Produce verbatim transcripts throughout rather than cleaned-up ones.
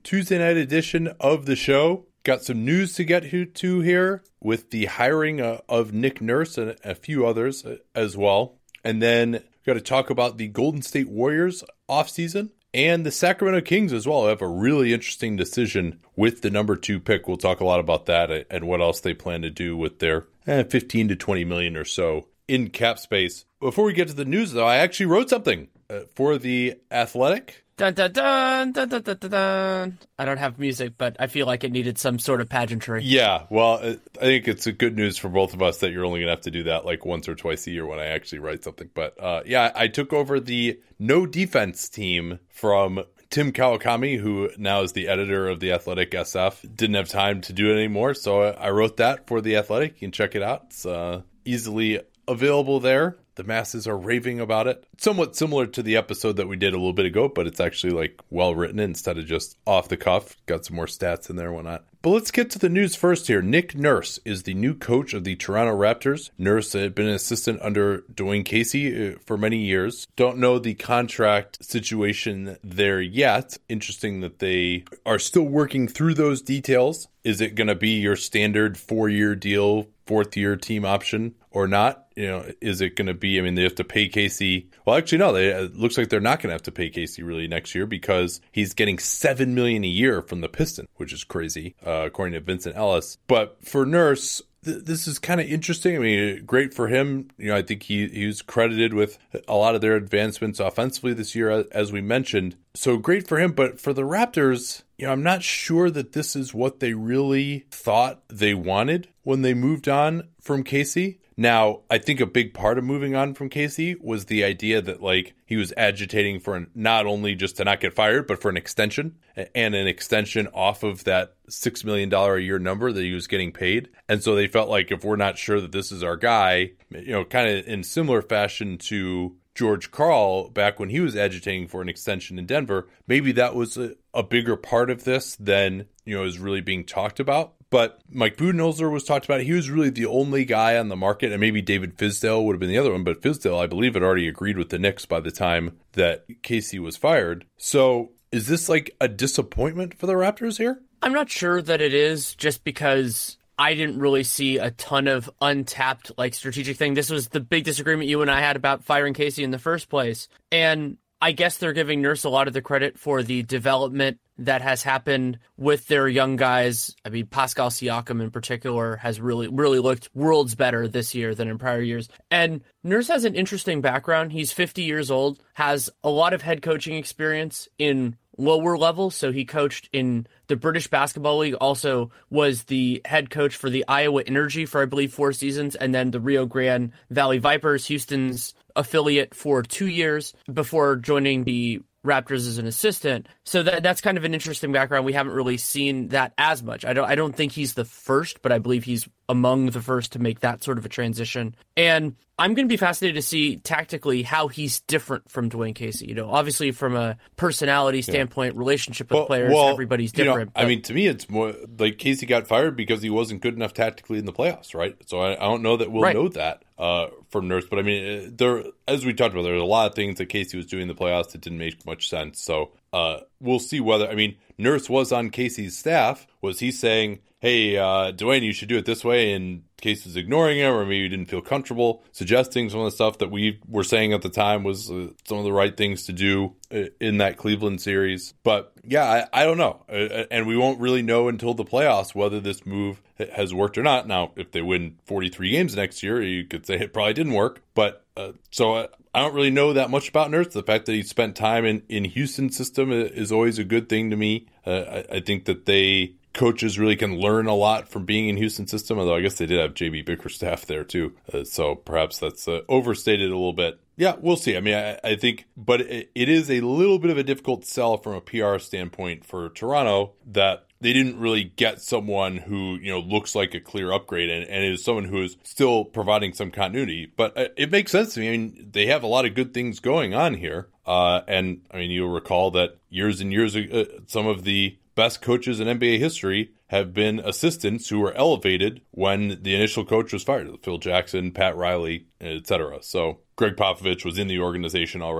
Tuesday night edition of the show. Got some news to get to here with the hiring uh, of Nick Nurse and a few others uh, as well. And then got to talk about the Golden State Warriors offseason and the Sacramento Kings as well. I have a really interesting decision with the number two pick. We'll talk a lot about that and what else they plan to do with their eh, fifteen to twenty million or so in cap space. Before we get to the news, though, I actually wrote something uh, for The Athletic. Dun, dun, dun, dun, dun, dun, dun. I don't have music, but I feel like it needed some sort of pageantry. Yeah, well, I think it's a good news for both of us that you're only going to have to do that like once or twice a year when I actually write something. But uh, yeah, I took over the no defense team from Tim Kawakami, who now is the editor of The Athletic S F. Didn't have time to do it anymore, so I wrote that for The Athletic. You can check it out. It's uh, easily available there. The masses are raving about it. Somewhat similar to the episode that we did a little bit ago, but it's actually like well written instead of just off the cuff. Got some more stats in there and whatnot. But let's get to the news first here. Nick Nurse is the new coach of the Toronto Raptors. Nurse had been an assistant under Dwayne Casey for many years. Don't know the contract situation there yet. Interesting that they are still working through those details. Is it going to be your standard four-year deal, fourth-year team option or not? You know, is it going to be, I mean, they have to pay Casey. Well, actually, no, they, it looks like they're not going to have to pay Casey really next year because he's getting seven million dollars a year from the Pistons, which is crazy, uh, according to Vincent Ellis. But for Nurse, th- this is kind of interesting. I mean, great for him. You know, I think he, he was credited with a lot of their advancements offensively this year, as we mentioned. So great for him. But for the Raptors, you know, I'm not sure that this is what they really thought they wanted when they moved on from Casey. Now, I think a big part of moving on from Casey was the idea that, like, he was agitating for an, not only just to not get fired, but for an extension, and an extension off of that six million dollars a year number that he was getting paid. And so they felt like if we're not sure that this is our guy, you know, kind of in similar fashion to George Karl back when he was agitating for an extension in Denver, maybe that was a, a bigger part of this than, you know, is really being talked about. But Mike Budenholzer was talked about. He was really the only guy on the market, and maybe David Fizdale would have been the other one. But Fizdale, I believe, had already agreed with the Knicks by the time that Casey was fired. So is this like a disappointment for the Raptors here? I'm not sure that it is, just because I didn't really see a ton of untapped like strategic thing. This was the big disagreement you and I had about firing Casey in the first place. And I guess they're giving Nurse a lot of the credit for the development that has happened with their young guys. I mean, Pascal Siakam in particular has really, really looked worlds better this year than in prior years. And Nurse has an interesting background. He's fifty years old, has a lot of head coaching experience in lower levels. So he coached in the British Basketball League, also was the head coach for the Iowa Energy for, I believe, four seasons, and then the Rio Grande Valley Vipers, Houston's affiliate, for two years before joining the Raptors as an assistant. So that that's kind of an interesting background. We haven't really seen that as much. I don't I don't think he's the first, but I believe he's among the first to make that sort of a transition. And I'm going to be fascinated to see tactically how he's different from Dwayne Casey. You know, obviously from a personality standpoint, yeah. relationship with well, players, well, everybody's different. You know, I mean, to me, it's more like Casey got fired because he wasn't good enough tactically in the playoffs, right? So I, I don't know that we'll right. know that uh, from Nurse. But I mean, there, as we talked about, there were a lot of things that Casey was doing in the playoffs that didn't make much sense. So uh, we'll see whether, I mean, Nurse was on Casey's staff. Was he saying, hey, uh, Dwayne, you should do it this way, and Casey was ignoring him, or maybe he didn't feel comfortable suggesting some of the stuff that we were saying at the time was uh, some of the right things to do in that Cleveland series. But yeah, I, I don't know. Uh, and we won't really know until the playoffs whether this move has worked or not. Now, if they win forty-three games next year, you could say it probably didn't work. But uh, so I, I don't really know that much about Nurse. The fact that he spent time in, in Houston's system is always a good thing to me. Uh, I, I think that they... coaches really can learn a lot from being in Houston system, although I guess they did have J B Bickerstaff there too. Uh, so perhaps that's uh, overstated a little bit. Yeah, we'll see. I mean, I, I think, but it, it is a little bit of a difficult sell from a P R standpoint for Toronto that they didn't really get someone who, you know, looks like a clear upgrade and, and is someone who is still providing some continuity. But uh, it makes sense to me. I mean, they have a lot of good things going on here. Uh, and I mean, you'll recall that years and years ago, uh, some of the best coaches in N B A history have been assistants who were elevated when the initial coach was fired. Phil Jackson, Pat Riley, et cetera. So Greg Popovich was in the organization already.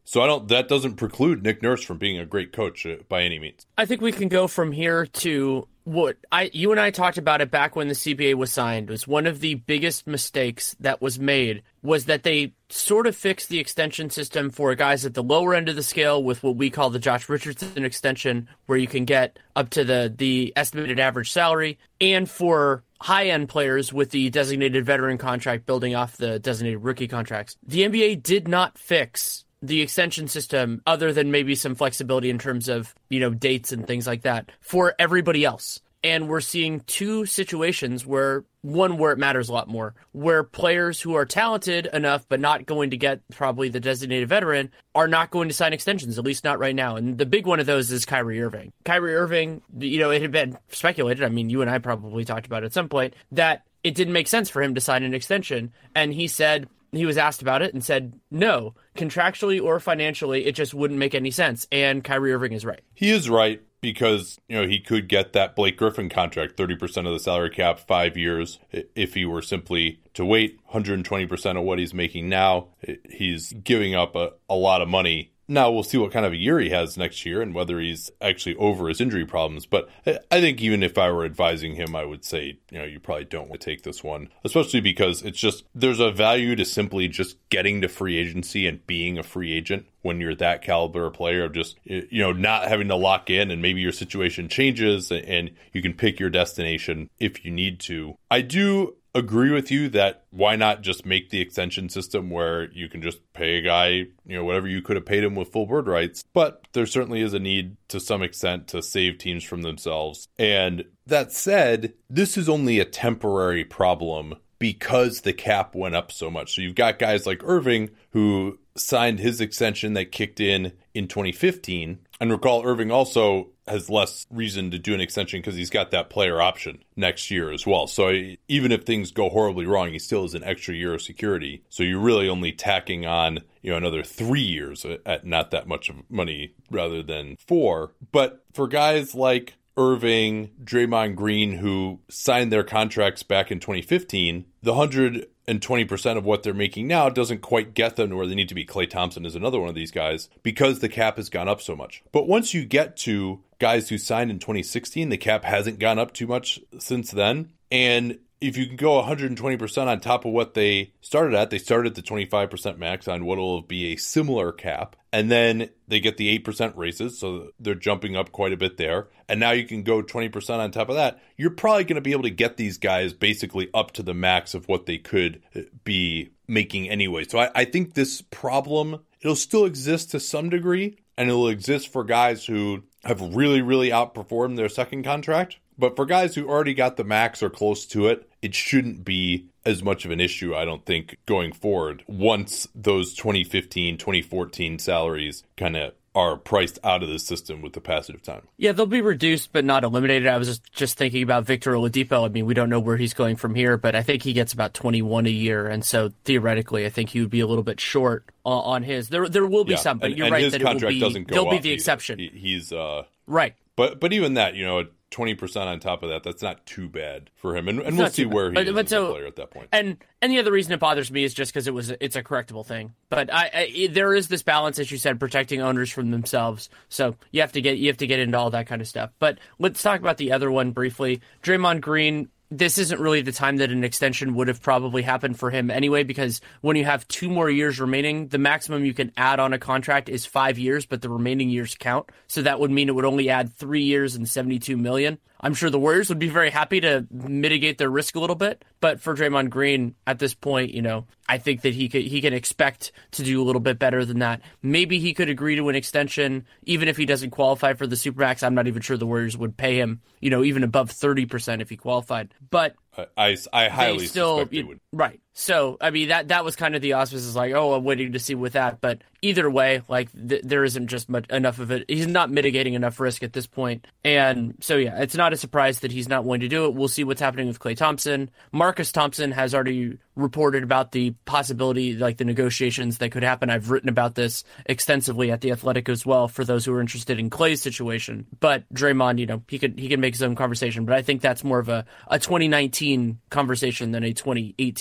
So I don't. That doesn't preclude Nick Nurse from being a great coach uh, by any means. I think we can go from here to what I, you and I talked about it back when the C B A was signed. It was one of the biggest mistakes that was made was that they sort of fixed the extension system for guys at the lower end of the scale with what we call the Josh Richardson extension, where you can get up to the, the estimated average salary, and for high-end players with the designated veteran contract building off the designated rookie contracts. The N B A did not fix the extension system other than maybe some flexibility in terms of, you know, dates and things like that for everybody else. And we're seeing two situations where, one where it matters a lot more, where players who are talented enough but not going to get probably the designated veteran are not going to sign extensions, at least not right now. And the big one of those is Kyrie Irving. Kyrie Irving, you know, it had been speculated, I mean, you and I probably talked about it at some point, that it didn't make sense for him to sign an extension. And he said, he was asked about it and said, no, contractually or financially, it just wouldn't make any sense. And Kyrie Irving is right. He is right. Because, you know, he could get that Blake Griffin contract, thirty percent of the salary cap, five years, if he were simply to wait. one hundred twenty percent of what he's making now. He's giving up a, a lot of money. Now, we'll see what kind of a year he has next year and whether he's actually over his injury problems. But I think even if I were advising him, I would say, you know, you probably don't want to take this one, especially because it's just, there's a value to simply just getting to free agency and being a free agent when you're that caliber of player, of just, you know, not having to lock in, and maybe your situation changes and you can pick your destination if you need to. I do agree with you that why not just make the extension system where you can just pay a guy, you know, whatever you could have paid him with full bird rights. But there certainly is a need to some extent to save teams from themselves. And that said, this is only a temporary problem because the cap went up so much. So you've got guys like Irving who signed his extension that kicked in in twenty fifteen. And recall, Irving also has less reason to do an extension because he's got that player option next year as well. So even if things go horribly wrong, he still has an extra year of security. So you're really only tacking on, you know, another three years at not that much of money rather than four. But for guys like Irving, Draymond Green, who signed their contracts back in twenty fifteen, the one hundred twenty percent of what they're making now doesn't quite get them to where they need to be. Klay Thompson is another one of these guys because the cap has gone up so much. But once you get to guys who signed in twenty sixteen, the cap hasn't gone up too much since then. And if you can go one hundred twenty percent on top of what they started at, they started at the twenty-five percent max on what will be a similar cap. And then they get the eight percent raises, so they're jumping up quite a bit there. And now you can go twenty percent on top of that. You're probably going to be able to get these guys basically up to the max of what they could be making anyway. So I, I think this problem, it'll still exist to some degree, and it'll exist for guys who have really, really outperformed their second contract. But for guys who already got the max or close to it, it shouldn't be as much of an issue, I don't think, going forward, once those twenty fifteen, twenty fourteen salaries kind of are priced out of the system with the passage of time. Yeah, they'll be reduced but not eliminated. I was just, just thinking about Victor Oladipo. I mean, we don't know where he's going from here, but I think he gets about twenty-one a year, and so theoretically, I think he would be a little bit short on, on his. There, there will be yeah, some, but and, you're and right his that it will be. Doesn't go They'll be up the either. exception. He, he's uh, right, but but even that, you know. twenty percent on top of that, that's not too bad for him. And, and we'll see where he but, is but as so, a player at that point. And and the other reason it bothers me is just because it was it's a correctable thing. But I, I there is this balance, as you said, protecting owners from themselves. So you have to get you have to get into all that kind of stuff. But let's talk about the other one briefly. Draymond Green. This isn't really the time that an extension would have probably happened for him anyway, because when you have two more years remaining, the maximum you can add on a contract is five years, but the remaining years count. So that would mean it would only add three years and seventy-two million. I'm sure the Warriors would be very happy to mitigate their risk a little bit. But for Draymond Green at this point, you know, I think that he could he can expect to do a little bit better than that. Maybe he could agree to an extension, even if he doesn't qualify for the Supermax. I'm not even sure the Warriors would pay him, you know, even above thirty percent if he qualified. But I, I highly still, suspect they would. Right. So, I mean, that that was kind of the auspices, like, oh, I'm waiting to see with that. But either way, like, th- there isn't just much, enough of it. He's not mitigating enough risk at this point. And so, yeah, it's not a surprise that he's not willing to do it. We'll see what's happening with Klay Thompson. Marcus Thompson has already reported about the possibility, like the negotiations that could happen. I've written about this extensively at The Athletic as well for those who are interested in Klay's situation. But Draymond, you know, he could he can make his own conversation. But I think that's more of a, a twenty nineteen conversation than a twenty eighteen conversation.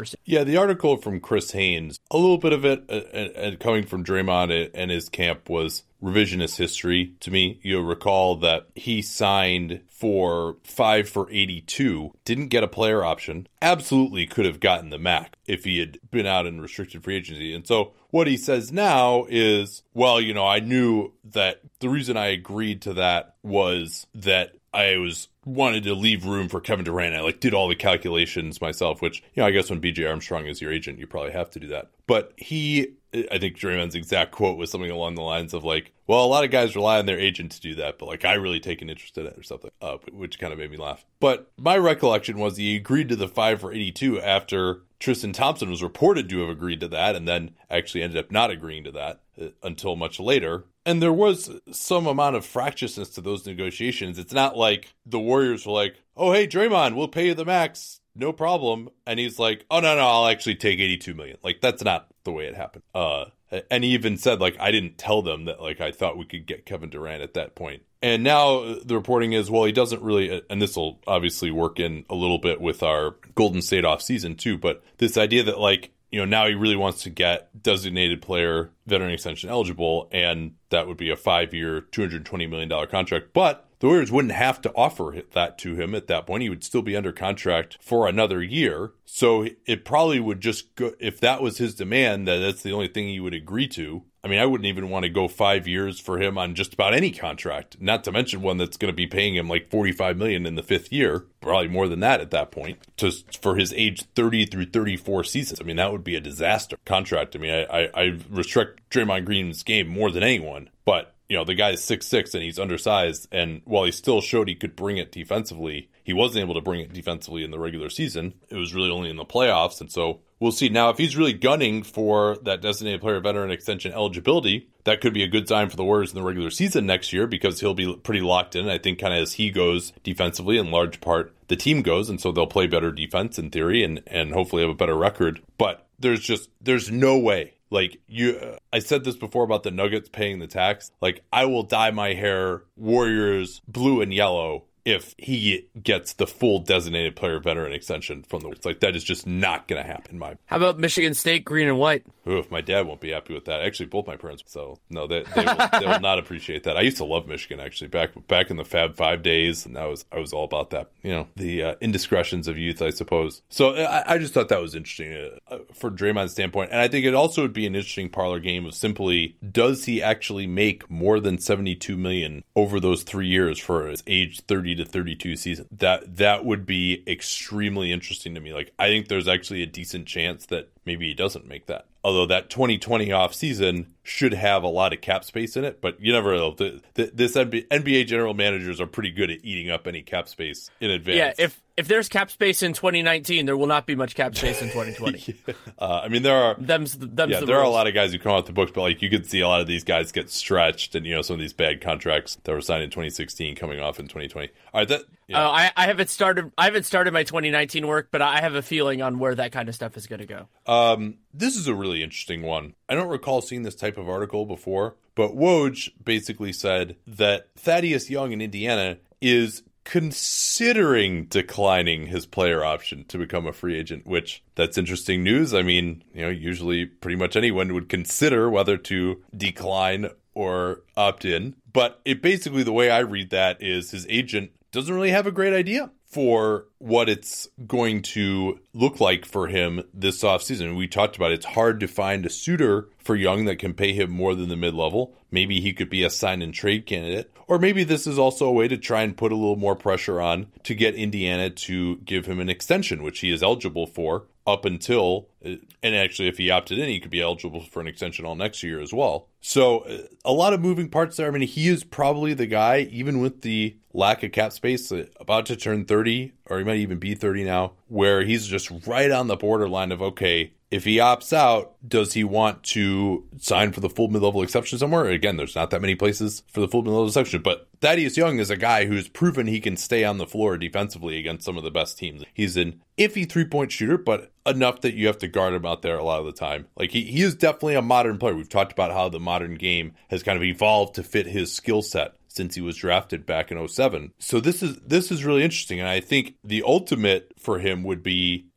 ever seen. Yeah, the article from Chris Haynes, a little bit of it, uh, uh, coming from Draymond and his camp, was revisionist history to me. You'll recall that he signed for five for eighty-two, didn't get a player option, absolutely could have gotten the max if he had been out in restricted free agency. And so what he says now is, well, you know, I knew that the reason I agreed to that was that I was wanted to leave room for Kevin Durant. I like did all the calculations myself, which, you know, I guess when B J Armstrong is your agent, you probably have to do that. But he, I think Draymond's exact quote was something along the lines of like, well, a lot of guys rely on their agent to do that, but like I really take an interest in it or something, uh, which kind of made me laugh. But my recollection was he agreed to the five for eighty-two after Tristan Thompson was reported to have agreed to that and then actually ended up not agreeing to that uh, until much later. And there was some amount of fractiousness to those negotiations. It's not like the Warriors were like, oh, hey, Draymond, we'll pay you the max. No problem. And he's like, oh, no, no, I'll actually take eighty-two million. Like, that's not the way it happened. Uh, and he even said, like, I didn't tell them that, like, I thought we could get Kevin Durant at that point. And now the reporting is, well, he doesn't really, and this will obviously work in a little bit with our Golden State offseason too, but this idea that, like, you know, now he really wants to get designated player veteran extension eligible, and that would be a five-year, two hundred twenty million dollars contract. But the Warriors wouldn't have to offer that to him at that point. He would still be under contract for another year. So it probably would just go, if that was his demand, that that's the only thing he would agree to. I mean, I wouldn't even want to go five years for him on just about any contract, not to mention one that's going to be paying him like forty-five million dollars in the fifth year, probably more than that at that point, to, for his age thirty through thirty-four seasons. I mean, that would be a disaster contract. I mean, I, I, I restrict Draymond Green's game more than anyone, but you know, the guy's six six and he's undersized, and while he still showed he could bring it defensively, he wasn't able to bring it defensively in the regular season. It was really only in the playoffs, and so we'll see. Now, if he's really gunning for that designated player veteran extension eligibility, that could be a good sign for the Warriors in the regular season next year because he'll be pretty locked in. I think kind of as he goes defensively, in large part, the team goes, and so they'll play better defense in theory and, and hopefully have a better record. But there's just, there's no way. Like, you, uh, I said this before about the Nuggets paying the tax. Like, I will dye my hair Warriors blue and yellow if he gets the full designated player veteran extension from the Warriors. Like, that is just not going to happen. My How about Michigan State green and white? Oof, my dad won't be happy with that. Actually, both my parents. So no, they they will, they will not appreciate that. I used to love Michigan actually back back in the Fab Five days, and I was I was all about that. You know, the uh, indiscretions of youth, I suppose. So I, I just thought that was interesting uh, for Draymond's standpoint, and I think it also would be an interesting parlor game of simply, does he actually make more than seventy-two million dollars over those three years for his age thirty to thirty-two season? That that would be extremely interesting to me. Like, I think there's actually a decent chance that maybe he doesn't make that. Although that twenty twenty off season should have a lot of cap space in it, but you never know. The, the, this N B A general managers are pretty good at eating up any cap space in advance. Yeah, if if there's cap space in twenty nineteen, there will not be much cap space in twenty twenty. yeah. uh, I mean, there are them's, them's yeah, the there rules. are a lot of guys who come out the books, but like you could see a lot of these guys get stretched, and you know some of these bad contracts that were signed in twenty sixteen coming off in twenty twenty. All right, that. Yeah. Uh, I, I haven't started. I haven't started my twenty nineteen work, but I have a feeling on where that kind of stuff is going to go. Um, this is a really interesting one. I don't recall seeing this type of article before, but Woj basically said that Thaddeus Young in Indiana is considering declining his player option to become a free agent, which that's interesting news. I mean, you know, usually pretty much anyone would consider whether to decline or opt in. But it basically, the way I read that is his agent doesn't really have a great idea for what it's going to look like for him this offseason. We talked about it. It's hard to find a suitor for Young that can pay him more than the mid-level. Maybe he could be a sign-and-trade candidate. Or maybe this is also a way to try and put a little more pressure on to get Indiana to give him an extension, which he is eligible for up until, and actually if he opted in, he could be eligible for an extension all next year as well. So a lot of moving parts there. I mean, he is probably the guy, even with the lack of cap space, about to turn thirty, or he might even be thirty now, where he's just right on the borderline of, okay, if he opts out, does he want to sign for the full mid-level exception somewhere? Again, there's not that many places for the full mid-level exception, but Thaddeus Young is a guy who's proven he can stay on the floor defensively against some of the best teams. He's an iffy three-point shooter, but enough that you have to guard him out there a lot of the time. Like, he, he is definitely a modern player. We've talked about how the modern game has kind of evolved to fit his skill set since he was drafted back in oh seven. So this is this is really interesting, and I think the ultimate for him would be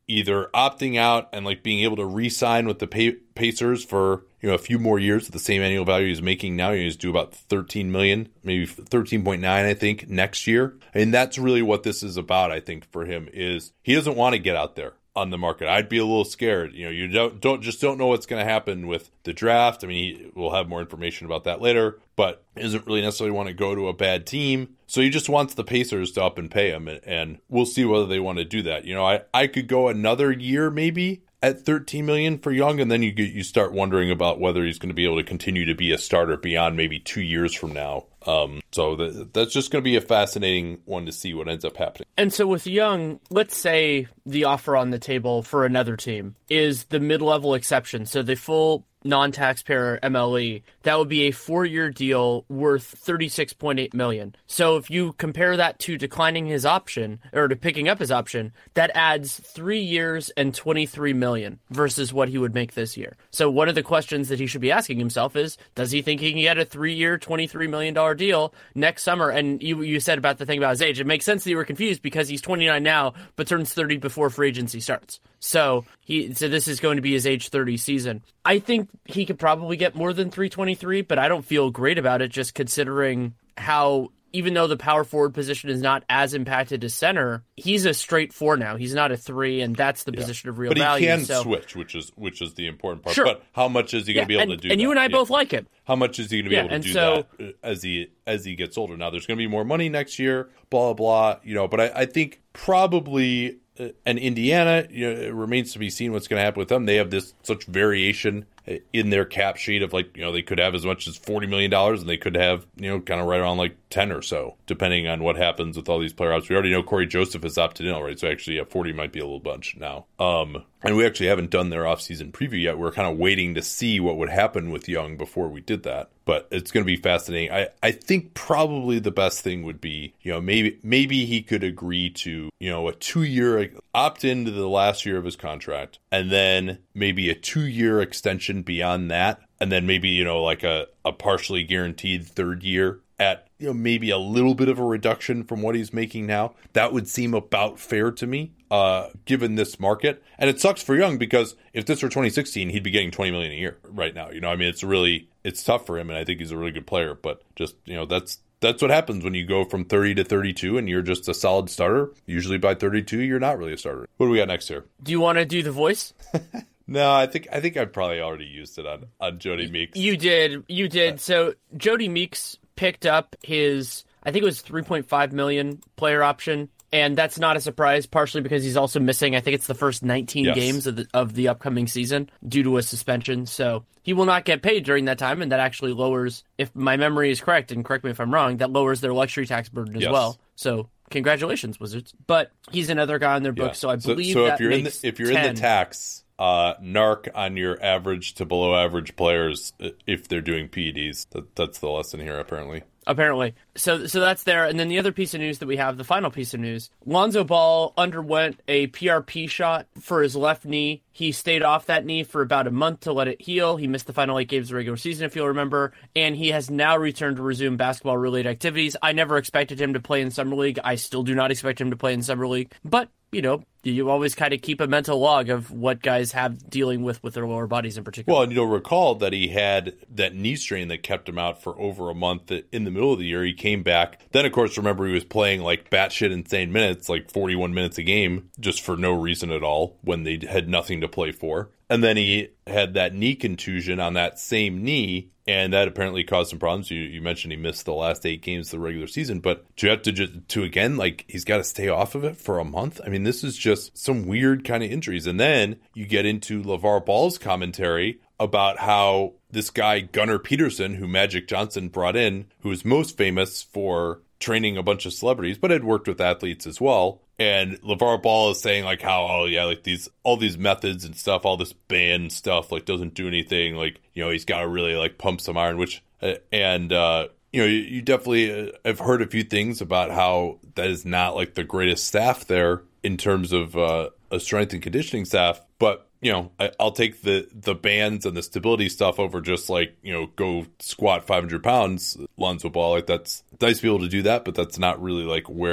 either opting out and like being able to re-sign with the pay- Pacers for, you know, a few more years at the same annual value he's making now. He's due about thirteen million, maybe thirteen point nine, I think, next year. And that's really what this is about, I think, for him, is he doesn't want to get out there on the market. I'd be a little scared. You know, you don't don't just don't know what's going to happen with the draft. I mean, we'll have more information about that later, but doesn't really necessarily want to go to a bad team. So he just wants the Pacers to up and pay him, and, and we'll see whether they want to do that. You know, I, I could go another year maybe at thirteen million dollars for Young, and then you get, you start wondering about whether he's going to be able to continue to be a starter beyond maybe two years from now. Um, so the, that's just going to be a fascinating one to see what ends up happening. And so with Young, let's say the offer on the table for another team is the mid-level exception, so the full non-taxpayer M L E. That would be a four-year deal worth thirty-six point eight million dollars. So if you compare that to declining his option, or to picking up his option, that adds three years and twenty-three million dollars versus what he would make this year. So one of the questions that he should be asking himself is, does he think he can get a three-year, twenty-three million dollars deal next summer? And you you said about the thing about his age, it makes sense that you were confused because he's twenty-nine now, but turns thirty before free agency starts. So he so this is going to be his age thirty season. I think he could probably get more than three twenty-three, but I don't feel great about it just considering how, even though the power forward position is not as impacted as center, he's a straight four now. He's not a three, and that's the yeah. position of real but value. But he can so. switch, which is which is the important part. Sure. But how much is he going to yeah, be able and, to do and that? you and I yeah. both like him. How much is he going to be yeah, able to do so, that as he as he gets older? Now, there's going to be more money next year, blah, blah, blah. You know, but I, I think probably, uh, and Indiana, you know, it remains to be seen what's going to happen with them. They have this such variation in their cap sheet of, like, you know, they could have as much as forty million dollars and they could have, you know, kind of right around like ten or so, depending on what happens with all these player options. We already know Corey Joseph has opted in already, so actually, yeah, forty might be a little bunch now. Um, and we actually haven't done their offseason preview yet. We're kind of waiting to see what would happen with Young before we did that. But it's going to be fascinating. I, I think probably the best thing would be, you know, maybe maybe he could agree to, you know, a two-year, opt into the last year of his contract, and then maybe a two-year extension beyond that, and then maybe, you know, like a, a partially guaranteed third year at, you know, maybe a little bit of a reduction from what he's making now. That would seem about fair to me, uh, given this market. And it sucks for Young because if this were twenty sixteen, he'd be getting twenty million dollars a year right now. You know, I mean, it's really, it's tough for him, and I think he's a really good player. But just, you know, that's that's what happens when you go from thirty to thirty-two and you're just a solid starter. Usually by thirty-two, you're not really a starter. What do we got next here? Do you want to do the voice? No, I think I think I probably already used it on, on Jody Meeks. You did. You did. So Jody Meeks picked up his, I think it was three point five million dollars player option. And that's not a surprise, partially because he's also missing, I think it's the first nineteen yes. games of the, of the upcoming season due to a suspension. So he will not get paid during that time, and that actually lowers, if my memory is correct, and correct me if I'm wrong, that lowers their luxury tax burden as yes. well. So congratulations, Wizards. But he's another guy on their book, yeah. so I believe so, so that if you're makes in the, if you're ten. in the tax, uh, narc on your average to below average players if they're doing P E Ds. That, that's the lesson here, apparently. Apparently. So so that's there. And then the other piece of news that we have, the final piece of news, Lonzo Ball underwent a P R P shot for his left knee. He stayed off that knee for about a month to let it heal. He missed the final eight games of the regular season, if you'll remember. And he has now returned to resume basketball-related activities. I never expected him to play in Summer League. I still do not expect him to play in Summer League. But, you know, you always kind of keep a mental log of what guys have dealing with with their lower bodies in particular. Well, and you'll recall that he had that knee strain that kept him out for over a month in the middle of the year. He came back. Then, of course, remember he was playing like batshit insane minutes, like forty-one minutes a game, just for no reason at all when they had nothing to play for. And then he had that knee contusion on that same knee, and that apparently caused some problems. You, you mentioned he missed the last eight games of the regular season, but to have to just, to again, like, he's got to stay off of it for a month. I mean, this is just some weird kind of injuries. And then you get into LeVar Ball's commentary about how this guy, Gunnar Peterson, who Magic Johnson brought in, who is most famous for training a bunch of celebrities, but had worked with athletes as well. And LeVar Ball is saying, like, how, oh, yeah, like, these, all these methods and stuff, all this band stuff, like, doesn't do anything. Like, you know, he's got to really, like, pump some iron, which, uh, and, uh, you know, you, you definitely uh, have heard a few things about how that is not, like, the greatest staff there in terms of uh, a strength and conditioning staff. But, you know, I, I'll take the, the bands and the stability stuff over just, like, you know, go squat five hundred pounds, Lonzo Ball. Like, that's nice to be able to do that, but that's not really, like, where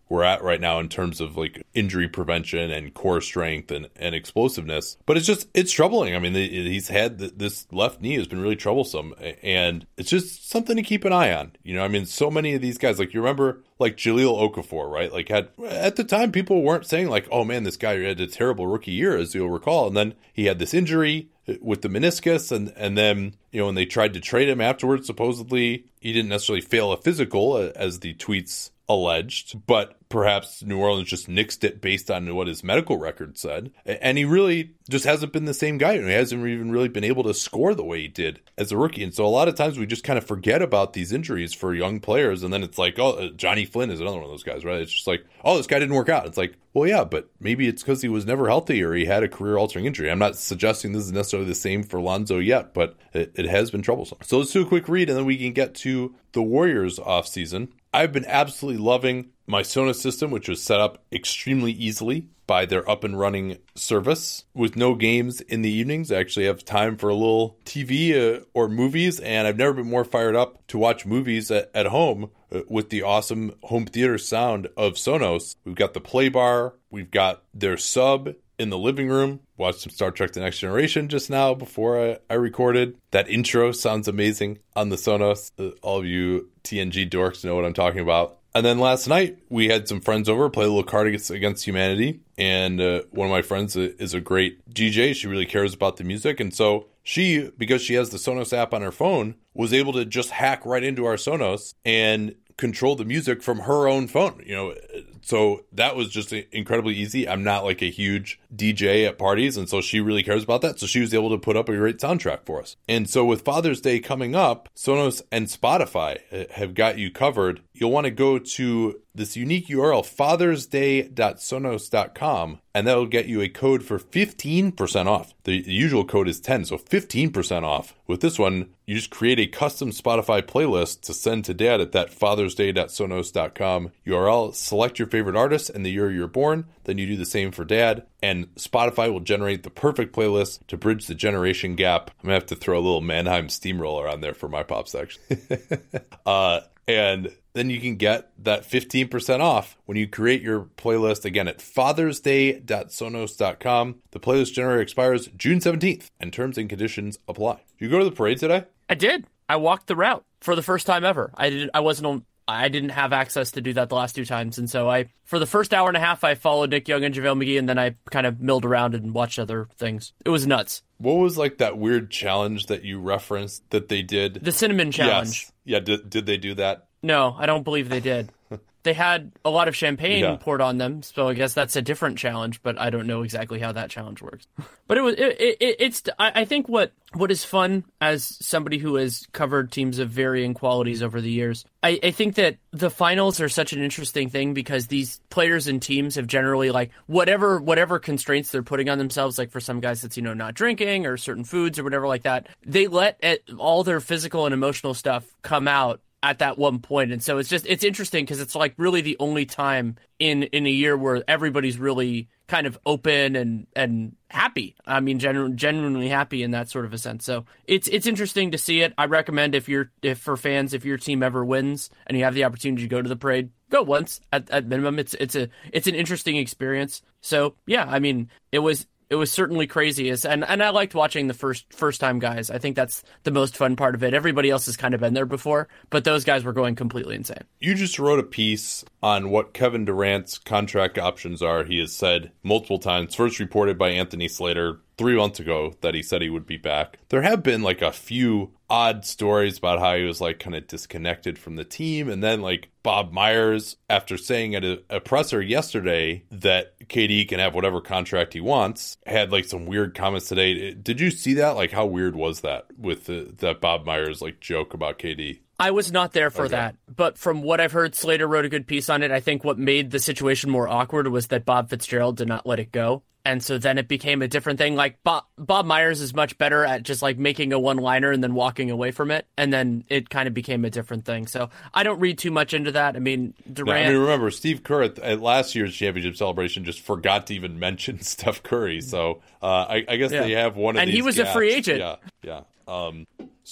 we're at right now in terms of like injury prevention and core strength and, and explosiveness. But it's just, it's troubling. I mean, he's had this left knee has been really troublesome, and it's just something to keep an eye on. You know, I mean, so many of these guys, like you remember like Jahlil Okafor, right? Like had, at the time, people weren't saying like, oh man, this guy had a terrible rookie year, as you'll recall. And then he had this injury with the meniscus, and, and then, you know, when they tried to trade him afterwards, supposedly he didn't necessarily fail a physical, as the tweets alleged, but perhaps New Orleans just nixed it based on what his medical record said. And he really just hasn't been the same guy. He hasn't even really been able to score the way he did as a rookie. And so a lot of times we just kind of forget about these injuries for young players. And then it's like, oh, Johnny Flynn is another one of those guys, right? It's just like, oh, this guy didn't work out. It's like, well, yeah, but maybe it's because he was never healthy or he had a career-altering injury. I'm not suggesting this is necessarily the same for Lonzo yet, but it, it has been troublesome. So let's do a quick read, and then we can get to the Warriors offseason. I've been absolutely loving my Sonos system, which was set up extremely easily by their up and running service with no games in the evenings. I actually have time for a little T V uh, or movies, and I've never been more fired up to watch movies at, at home uh, with the awesome home theater sound of Sonos. We've got the play bar, we've got their sub in the living room. Watched some Star Trek The Next Generation just now before I, I recorded. That intro sounds amazing on the Sonos. Uh, all of you T N G dorks know what I'm talking about. And then last night, we had some friends over, play a little Cards Against Humanity. And uh, one of my friends is a great D J. She really cares about the music. And so she, because she has the Sonos app on her phone, was able to just hack right into our Sonos and control the music from her own phone. You know, so that was just incredibly easy. I'm not like a huge D J at parties, and so she really cares about that. So she was able to put up a great soundtrack for us. And so with Father's Day coming up, Sonos and Spotify have got you covered. You'll want to go to this unique U R L, fathers day dot sonos dot com, and that'll get you a code for fifteen percent off. The usual code is ten, so fifteen percent off. With this one, you just create a custom Spotify playlist to send to dad at that fathers day dot sonos dot com U R L. Select your favorite artist and the year you're born. Then you do the same for dad, and Spotify will generate the perfect playlist to bridge the generation gap. I'm going to have to throw a little Mannheim Steamroller on there for my pop section. uh, and then you can get that fifteen percent off when you create your playlist again at fathers day dot sonos dot com. The playlist generator expires June seventeenth, and terms and conditions apply. Did you go to the parade today? I did. I walked the route for the first time ever. I didn't. I wasn't on. I didn't have access to do that the last two times, and so I, for the first hour and a half, I followed Nick Young and JaVale McGee, and then I kind of milled around and watched other things. It was nuts. What was like that weird challenge that you referenced that they did? The cinnamon challenge. Yes. Yeah. Did did they do that? No, I don't believe they did. They had a lot of champagne yeah. poured on them, so I guess that's a different challenge, but I don't know exactly how that challenge works. But it was it, it, it's I, I think what what is fun as somebody who has covered teams of varying qualities over the years, I, I think that the finals are such an interesting thing because these players and teams have generally like whatever whatever constraints they're putting on themselves, like for some guys it's, you know, not drinking or certain foods or whatever like that, they let it, all their physical and emotional stuff come out at that one point. And so it's just, it's interesting because it's like really the only time in, in a year where everybody's really kind of open and, and happy. I mean, genu- genuinely happy in that sort of a sense. So it's, it's interesting to see it. I recommend if you're, if for fans, if your team ever wins and you have the opportunity to go to the parade, go once at, at minimum. It's, it's a, it's an interesting experience. So yeah, I mean, it was, It was certainly crazy, and and I liked watching the first first time guys. I think that's the most fun part of it. Everybody else has kind of been there before, but those guys were going completely insane. You just wrote a piece on what Kevin Durant's contract options are. He has said multiple times, first reported by Anthony Slater three months ago, that he said he would be back. There have been like a few odd stories about how he was like kind of disconnected from the team. And then like Bob Myers, after saying at a, a presser yesterday that K D can have whatever contract he wants, had like some weird comments today. Did you see that? Like how weird was that with the, that Bob Myers like joke about K D? I was not there for okay. that, but from what I've heard, Slater wrote a good piece on it. I think what made the situation more awkward was that Bob Fitzgerald did not let it go. And so then it became a different thing. Like Bob, Bob Myers is much better at just like making a one-liner and then walking away from it. And then it kind of became a different thing. So I don't read too much into that. I mean, Durant. No, I mean, remember, Steve Kerr at, at last year's championship celebration just forgot to even mention Steph Curry. So uh, I, I guess yeah. they have one of and these he was gaps. a free agent. Yeah, yeah. Um, so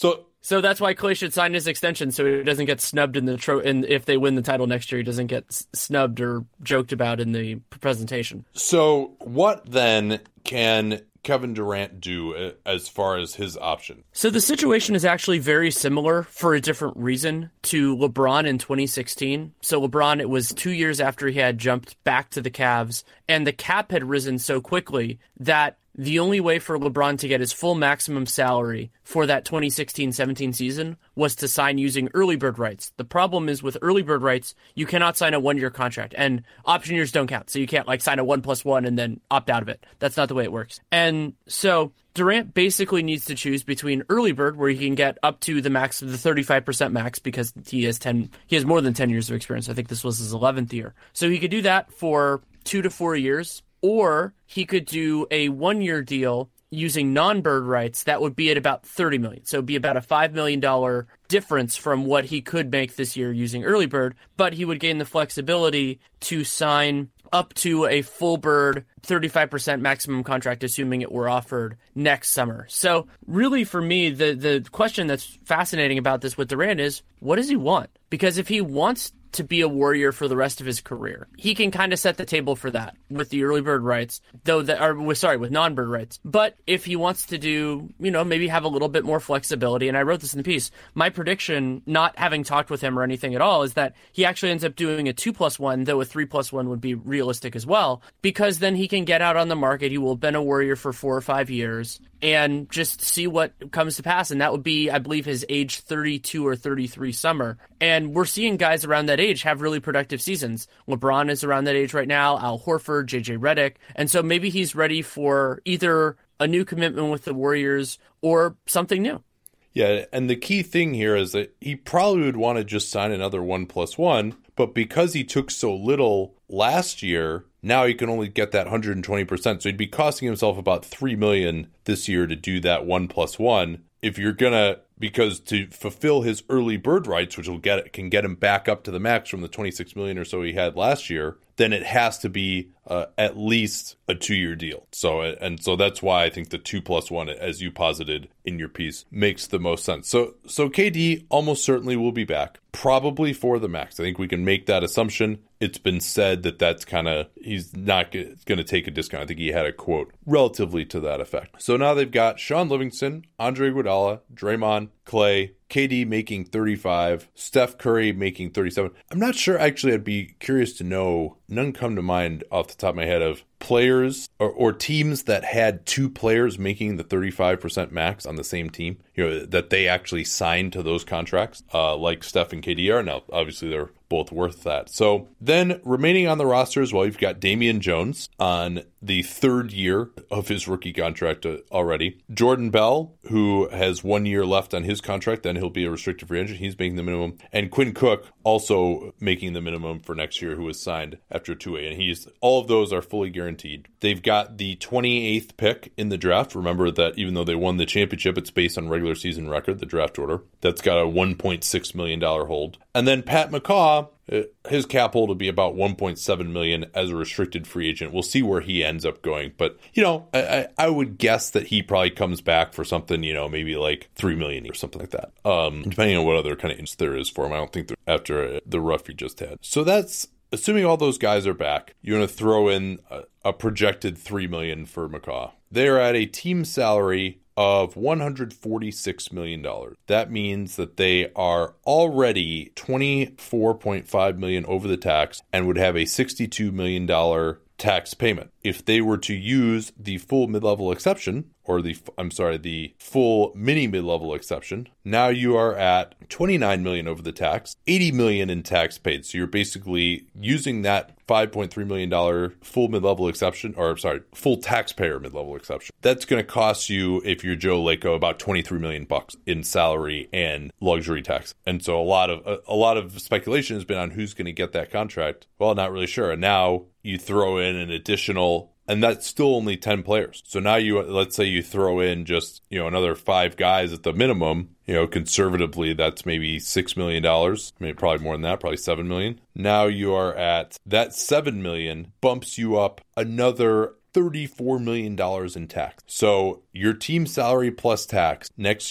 So that's why Klay should sign his extension so he doesn't get snubbed in the tro- and if they win the title next year, he doesn't get s- snubbed or joked about in the presentation. So what then can Kevin Durant do as far as his option? So the situation is actually very similar for a different reason to LeBron in twenty sixteen. So LeBron, it was two years after he had jumped back to the Cavs, and the cap had risen so quickly that the only way for LeBron to get his full maximum salary for that twenty sixteen seventeen season was to sign using early bird rights. The problem is with early bird rights, you cannot sign a one-year contract, and option years don't count. So you can't like sign a one plus one and then opt out of it. That's not the way it works. And so Durant basically needs to choose between early bird, where he can get up to the max of the thirty-five percent max because he has ten, he has more than ten years of experience. I think this was his eleventh year. So he could do that for two to four years. Or he could do a one-year deal using non-bird rights that would be at about thirty million dollars. So it would be about a five million dollars difference from what he could make this year using early bird, but he would gain the flexibility to sign up to a full bird thirty-five percent maximum contract, assuming it were offered next summer. So really for me, the, the question that's fascinating about this with Durant is, what does he want? Because if he wants to be a Warrior for the rest of his career, he can kind of set the table for that with the early bird rights, though that are with sorry with non-bird rights. But if he wants to do, you know, maybe have a little bit more flexibility, and I wrote this in the piece, my prediction, not having talked with him or anything at all, is that he actually ends up doing a two plus one, though a three plus one would be realistic as well, because then he can get out on the market. He will have been a Warrior for four or five years and just see what comes to pass. And that would be, I believe, his age thirty-two or thirty-three summer. And we're seeing guys around that age have really productive seasons. LeBron is around that age right now, Al Horford, J J Redick. And so maybe he's ready for either a new commitment with the Warriors or something new. Yeah, and the key thing here is that he probably would want to just sign another one plus one, but because he took so little last year, now he can only get that one hundred twenty percent. So he'd be costing himself about three million dollars this year to do that one plus one. If you're going to, because to fulfill his early bird rights, which will get it, can get him back up to the max from the twenty-six million dollars or so he had last year, then it has to be uh, at least a two-year deal. So, and so that's why I think the two plus one, as you posited in your piece, makes the most sense. So, so K D almost certainly will be back, probably for the max. I think we can make that assumption. It's been said that that's kind of, he's not going to take a discount. I think he had a quote relatively to that effect. So now they've got Sean Livingston, Andre Iguodala, Draymond, Klay, K D making thirty-five, Steph Curry making thirty-seven. I'm not sure, actually, I'd be curious to know, none come to mind off the top of my head of players or, or teams that had two players making the thirty-five percent max on the same team, you know, that they actually signed to those contracts, uh, like Steph and K D are. Now, obviously, they're both worth that. So then remaining on the roster as well, you've got Damian Jones on the third year of his rookie contract already. Jordan Bell, who has one year left on his contract, then he'll be a restricted free agent. He's making the minimum. And Quinn Cook also making the minimum for next year, who was signed after two A. And he's all of those are fully guaranteed. They've got the twenty-eighth pick in the draft. Remember that even though they won the championship, it's based on regular season record, the draft order. That's got a one point six million dollars hold. And then Pat McCaw, his cap hold will be about one point seven million dollars as a restricted free agent. We'll see where he ends up going. But, you know, I, I would guess that he probably comes back for something, you know, maybe like three million dollars or something like that. Um, depending on what other kind of inch there is for him. I don't think after the rough he just had. So that's, assuming all those guys are back, you're going to throw in a, a projected three million dollars for McCaw. They're at a team salary of one hundred forty-six million dollars. That means that they are already twenty-four point five million dollars over the tax and would have a sixty-two million dollars tax payment. If they were to use the full mid-level exception, or the, I'm sorry, the full mini mid-level exception, now you are at twenty-nine million dollars over the tax, eighty million dollars in tax paid. So you're basically using that five point three million dollars full mid-level exception, or sorry, full taxpayer mid-level exception. That's going to cost you, if you're Joe Lacob, about twenty-three million bucks in salary and luxury tax. And so a lot of a, a lot of speculation has been on who's going to get that contract. Well, not really sure. And now you throw in an additional, and that's still only ten players. So now you, let's say you throw in just, you know, another five guys at the minimum, you know, conservatively, that's maybe six million dollars. I mean, probably more than that, probably seven million dollars. Now you are at, that seven million dollars bumps you up another thirty-four million dollars in tax. So your team salary plus tax next year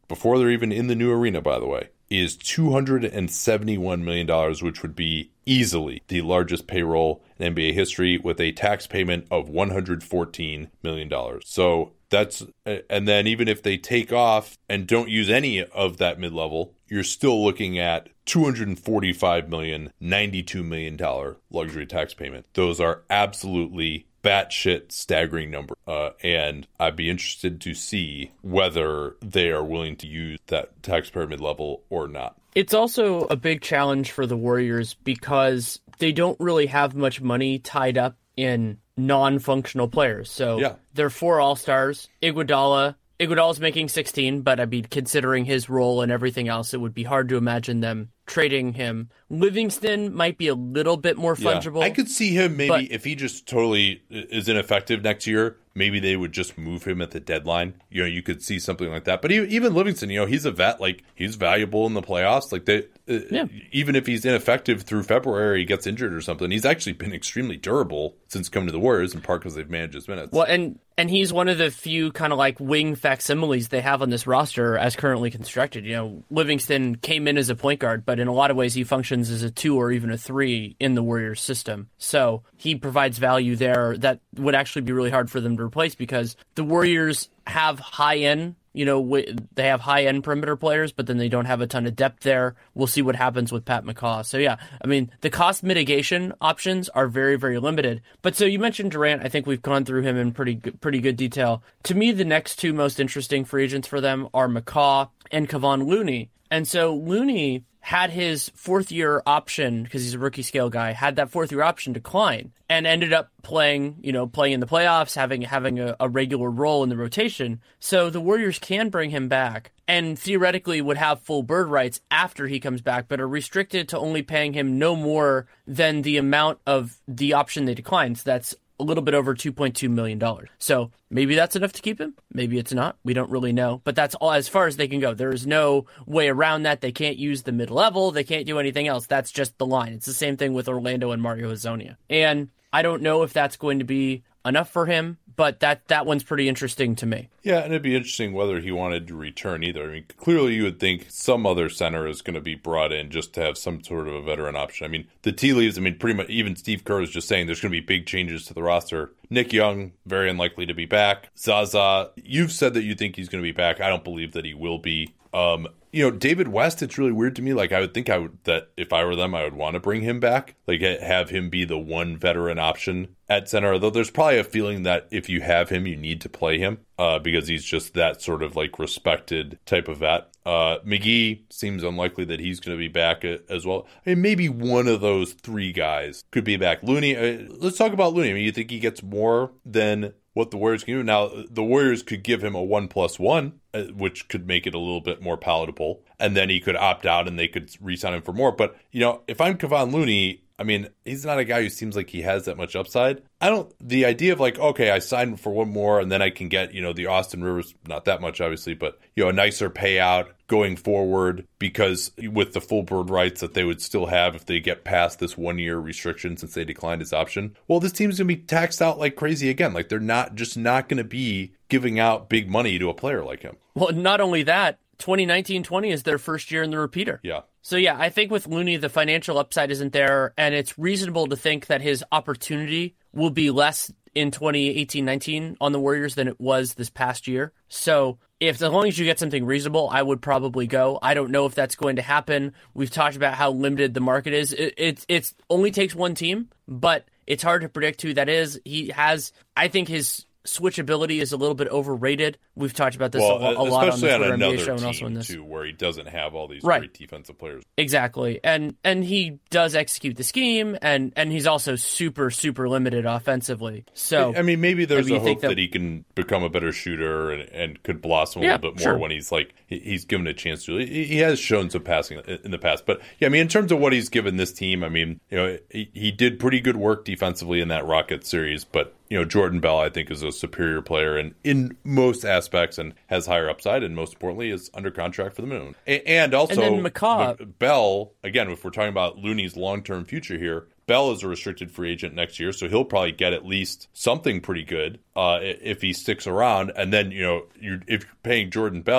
before they're even in the new arena, by the way, is two hundred seventy-one million dollars, which would be easily the largest payroll in N B A history with a tax payment of one hundred fourteen million dollars. So that's, and then even if they take off and don't use any of that mid-level, you're still looking at two hundred forty-five million dollars, ninety-two million dollars luxury tax payment. Those are absolutely batshit staggering number. Uh, and I'd be interested to see whether they are willing to use that taxpayer mid-level or not. It's also a big challenge for the Warriors because they don't really have much money tied up in non-functional players. So yeah. They're four All-Stars. Iguodala, Iguodala's making sixteen, but I mean, considering his role and everything else, it would be hard to imagine them trading him. Livingston might be a little bit more fungible. Yeah, I could see him maybe but, if he just totally is ineffective next year, maybe they would just move him at the deadline. You know, you could see something like that. But even Livingston, you know, he's a vet. Like, he's valuable in the playoffs. Like, they, yeah. even if he's ineffective through February, he gets injured or something, he's actually been extremely durable since coming to the Warriors, in part because they've managed his minutes. Well, and and he's one of the few kind of like wing facsimiles they have on this roster as currently constructed. You know, Livingston came in as a point guard, but in a lot of ways he functions as a two or even a three in the Warriors system. So he provides value there that would actually be really hard for them to replace because the Warriors have high-end, you know, they have high-end perimeter players, but then they don't have a ton of depth there. We'll see what happens with Pat McCaw. So, yeah, I mean, the cost mitigation options are very, very limited. But so you mentioned Durant. I think we've gone through him in pretty good, pretty good detail. To me, the next two most interesting free agents for them are McCaw and Kevon Looney. And so Looney had his fourth year option, because he's a rookie scale guy, had that fourth year option decline and ended up playing, you know, playing in the playoffs, having having a, a regular role in the rotation. So the Warriors can bring him back and theoretically would have full bird rights after he comes back, but are restricted to only paying him no more than the amount of the option they declined. So that's a little bit over two point two million dollars. So maybe that's enough to keep him. Maybe it's not. We don't really know. But that's all as far as they can go. There is no way around that. They can't use the mid-level. They can't do anything else. That's just the line. It's the same thing with Orlando and Mario Hezonja. And I don't know if that's going to be enough for him, but that, that one's pretty interesting to me. Yeah, and it'd be interesting whether he wanted to return either. I mean, clearly you would think some other center is going to be brought in just to have some sort of a veteran option. I mean, the tea leaves, I mean, pretty much even Steve Kerr is just saying there's going to be big changes to the roster. Nick Young, very unlikely to be back. Zaza, you've said that you think he's going to be back. I don't believe that he will be. Um, you know, David West, it's really weird to me. Like, I would think I would, that if I were them, I would want to bring him back. Like, have him be the one veteran option at center. Although there's probably a feeling that if you have him, you need to play him uh, because he's just that sort of like respected type of vet. Uh, McGee seems unlikely that he's going to be back as well. I mean, maybe one of those three guys could be back. Looney, uh, let's talk about Looney. I mean, you think he gets more than what the Warriors can do? Now, the Warriors could give him a one plus one, uh, which could make it a little bit more palatable. And then he could opt out and they could re-sign him for more. But, you know, if I'm Kevon Looney, I mean, he's not a guy who seems like he has that much upside. I don't, the idea of like, okay, I signed for one more and then I can get, you know, the Austin Rivers, not that much obviously, but, you know, a nicer payout going forward because with the full bird rights that they would still have if they get past this one year restriction since they declined his option. Well, this team's going to be taxed out like crazy again. Like they're not just not going to be giving out big money to a player like him. Well, not only that, twenty nineteen twenty is their first year in the repeater. Yeah. So, yeah, I think with Looney, the financial upside isn't there, and it's reasonable to think that his opportunity will be less in twenty eighteen nineteen on the Warriors than it was this past year. So, if as long as you get something reasonable, I would probably go. I don't know if that's going to happen. We've talked about how limited the market is. It, it it's only takes one team, but it's hard to predict who that is. He has, I think his switchability is a little bit overrated. We've talked about this well, a, a lot on the Twitter on N B A show and also in this too, where he doesn't have all these right. great defensive players. Exactly, and and he does execute the scheme, and and he's also super super limited offensively. So I mean, maybe there's maybe a hope that, that he can become a better shooter and, and could blossom a yeah, little bit more sure. when he's like he's given a chance to. He, he has shown some passing in the past, but yeah, I mean, in terms of what he's given this team, I mean, you know, he, he did pretty good work defensively in that Rockets series, but. You know, Jordan Bell, I think, is a superior player and in most aspects and has higher upside, and most importantly, is under contract for the minimum. A- and also, and then McCaw. Bell, again, if we're talking about Looney's long-term future here, Bell is a restricted free agent next year, so he'll probably get at least something pretty good uh, if he sticks around. And then, you know, you're, if you're paying Jordan Bell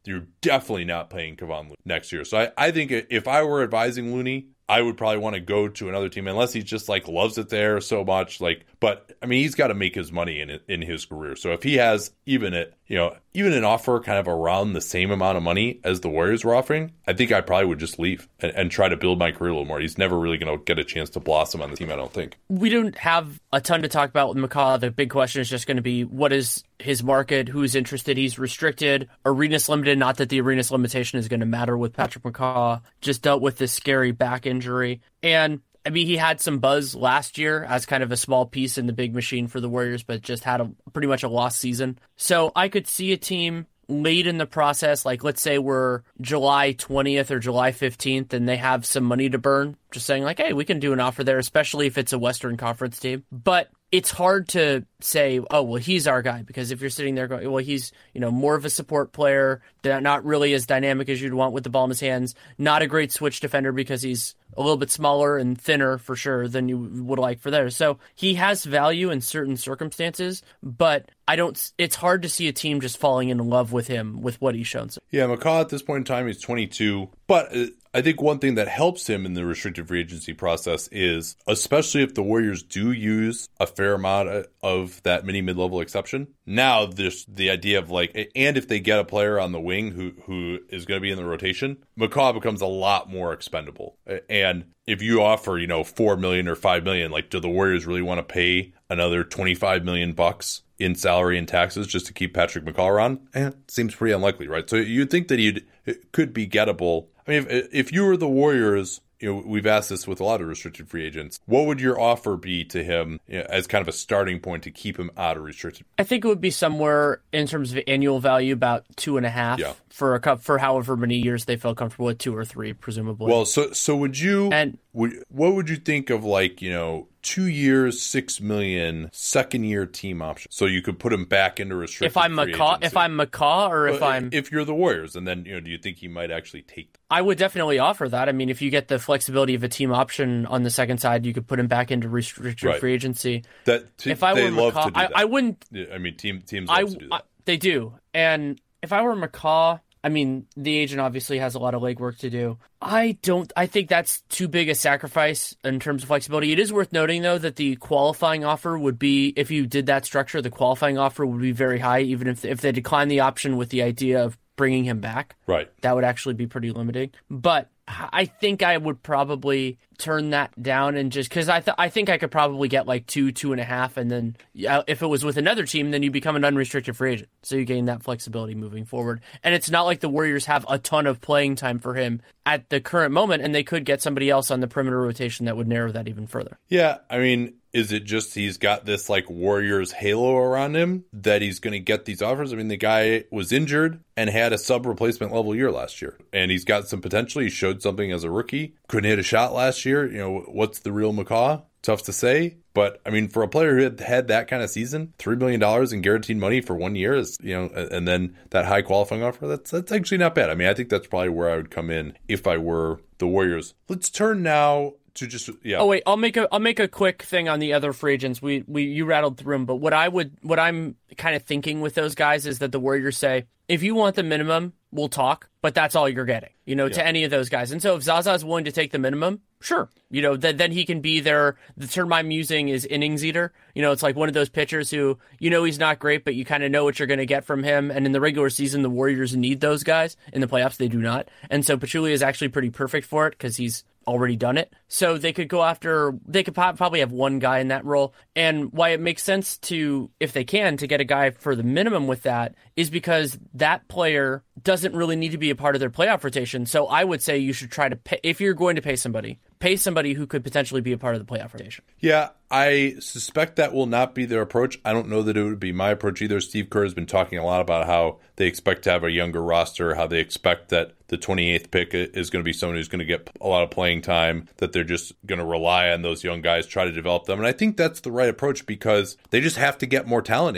you're definitely not paying Kevon Looney next year. So I, I think if I were advising Looney, I would probably want to go to another team unless he just like loves it there so much. Like, but I mean, he's got to make his money in in his career. So if he has even it, you know, even an offer kind of around the same amount of money as the Warriors were offering, I think I probably would just leave and, and try to build my career a little more. He's never really going to get a chance to blossom on the team, I don't think. We don't have a ton to talk about with McCaw. The big question is just going to be what is his market, who's interested. He's restricted, arenas limited. Not that the arenas limitation is going to matter with Patrick McCaw. Just dealt with this scary back injury. And I mean, he had some buzz last year as kind of a small piece in the big machine for the Warriors, but just had a pretty much a lost season. So I could see a team late in the process, like let's say we're July twentieth or July fifteenth, and they have some money to burn, just saying like, hey, we can do an offer there, especially if it's a Western Conference team. But it's hard to say, oh, well, he's our guy, because if you're sitting there going, well, he's, you know, more of a support player, not really as dynamic as you'd want with the ball in his hands, not a great switch defender because he's a little bit smaller and thinner for sure than you would like for there. So he has value in certain circumstances, but I don't, it's hard to see a team just falling in love with him with what he's shown. Yeah, McCaw at this point in time, he's twenty-two, but uh, I think one thing that helps him in the restricted free agency process is, especially if the Warriors do use a fair amount of that mini mid-level exception, now there's the idea of like, and if they get a player on the wing who who is going to be in the rotation, McCaw becomes a lot more expendable. And if you offer, you know, four million or five million, like, do the Warriors really want to pay another twenty-five million bucks in salary and taxes just to keep Patrick McCaw around? Eh, seems pretty unlikely, right? So you'd think that he'd it could be gettable. I mean, if, if you were the Warriors, you know, we've asked this with a lot of restricted free agents, what would your offer be to him, you know, as kind of a starting point to keep him out of restricted? I think it would be somewhere in terms of annual value about two and a half yeah. for a cup for however many years they felt comfortable with, two or three, presumably. Well, so so would you? And would, what would you think of, like, you know, two years, six million, second year team option, so you could put him back into restricted if I'm free McCaw, agency? if I'm McCaw, or if well, I'm if you're the Warriors, and then, you know, do you think he might actually take them? I would definitely offer that. I mean, if you get the flexibility of a team option on the second side, you could put him back into restricted right. free agency. That t- if I they were love McCaw, to do I, that. I wouldn't. I mean, team teams I, love to do that. I, they do, and if I were McCaw, I mean, the agent obviously has a lot of legwork to do. I don't. I think that's too big a sacrifice in terms of flexibility. It is worth noting, though, that the qualifying offer would be, if you did that structure, the qualifying offer would be very high, even if if they decline the option with the idea of bringing him back. Right. That would actually be pretty limiting. But I think I would probably turn that down and just because I th- I think I could probably get like two, two and a half, and then yeah, if it was with another team, then you become an unrestricted free agent. So you gain that flexibility moving forward. And it's not like the Warriors have a ton of playing time for him at the current moment, and they could get somebody else on the perimeter rotation that would narrow that even further. Yeah, I mean, is it just he's got this like Warriors halo around him that he's going to get these offers? I mean, the guy was injured and had a sub replacement level year last year, and he's got some potential. He showed something as a rookie. Couldn't hit a shot last year. You know, what's the real McCaw? Tough to say. But I mean, for a player who had had that kind of season, three million dollars in guaranteed money for one year is, you know, and then that high qualifying offer, that's that's actually not bad. I mean, I think that's probably where I would come in if I were the Warriors. Let's turn now to just yeah. Oh wait, I'll make a I'll make a quick thing on the other free agents. We we you rattled through them, but what I would what I'm kind of thinking with those guys is that the Warriors say, if you want the minimum, we'll talk, but that's all you're getting, you know, yeah. to any of those guys. And so if Zaza is willing to take the minimum, sure, you know, then then he can be their, the term I'm using is innings eater. You know, it's like one of those pitchers who, you know, he's not great, but you kind of know what you're going to get from him. And in the regular season, the Warriors need those guys. In the playoffs, they do not. And so Pachulia is actually pretty perfect for it because he's already done it. So they could go after, they could probably have one guy in that role. And why it makes sense to, if they can, to get a guy for the minimum with that is because that player doesn't really need to be a part of their playoff rotation. So I would say you should try to pay, if you're going to pay somebody, pay somebody who could potentially be a part of the playoff rotation. Yeah, I suspect that will not be their approach. I don't know that it would be my approach either. Steve Kerr has been talking a lot about how they expect to have a younger roster, how they expect that the twenty-eighth pick is going to be someone who's going to get a lot of playing time, that they're just going to rely on those young guys, try to develop them. And I think that's the right approach because they just have to get more talent in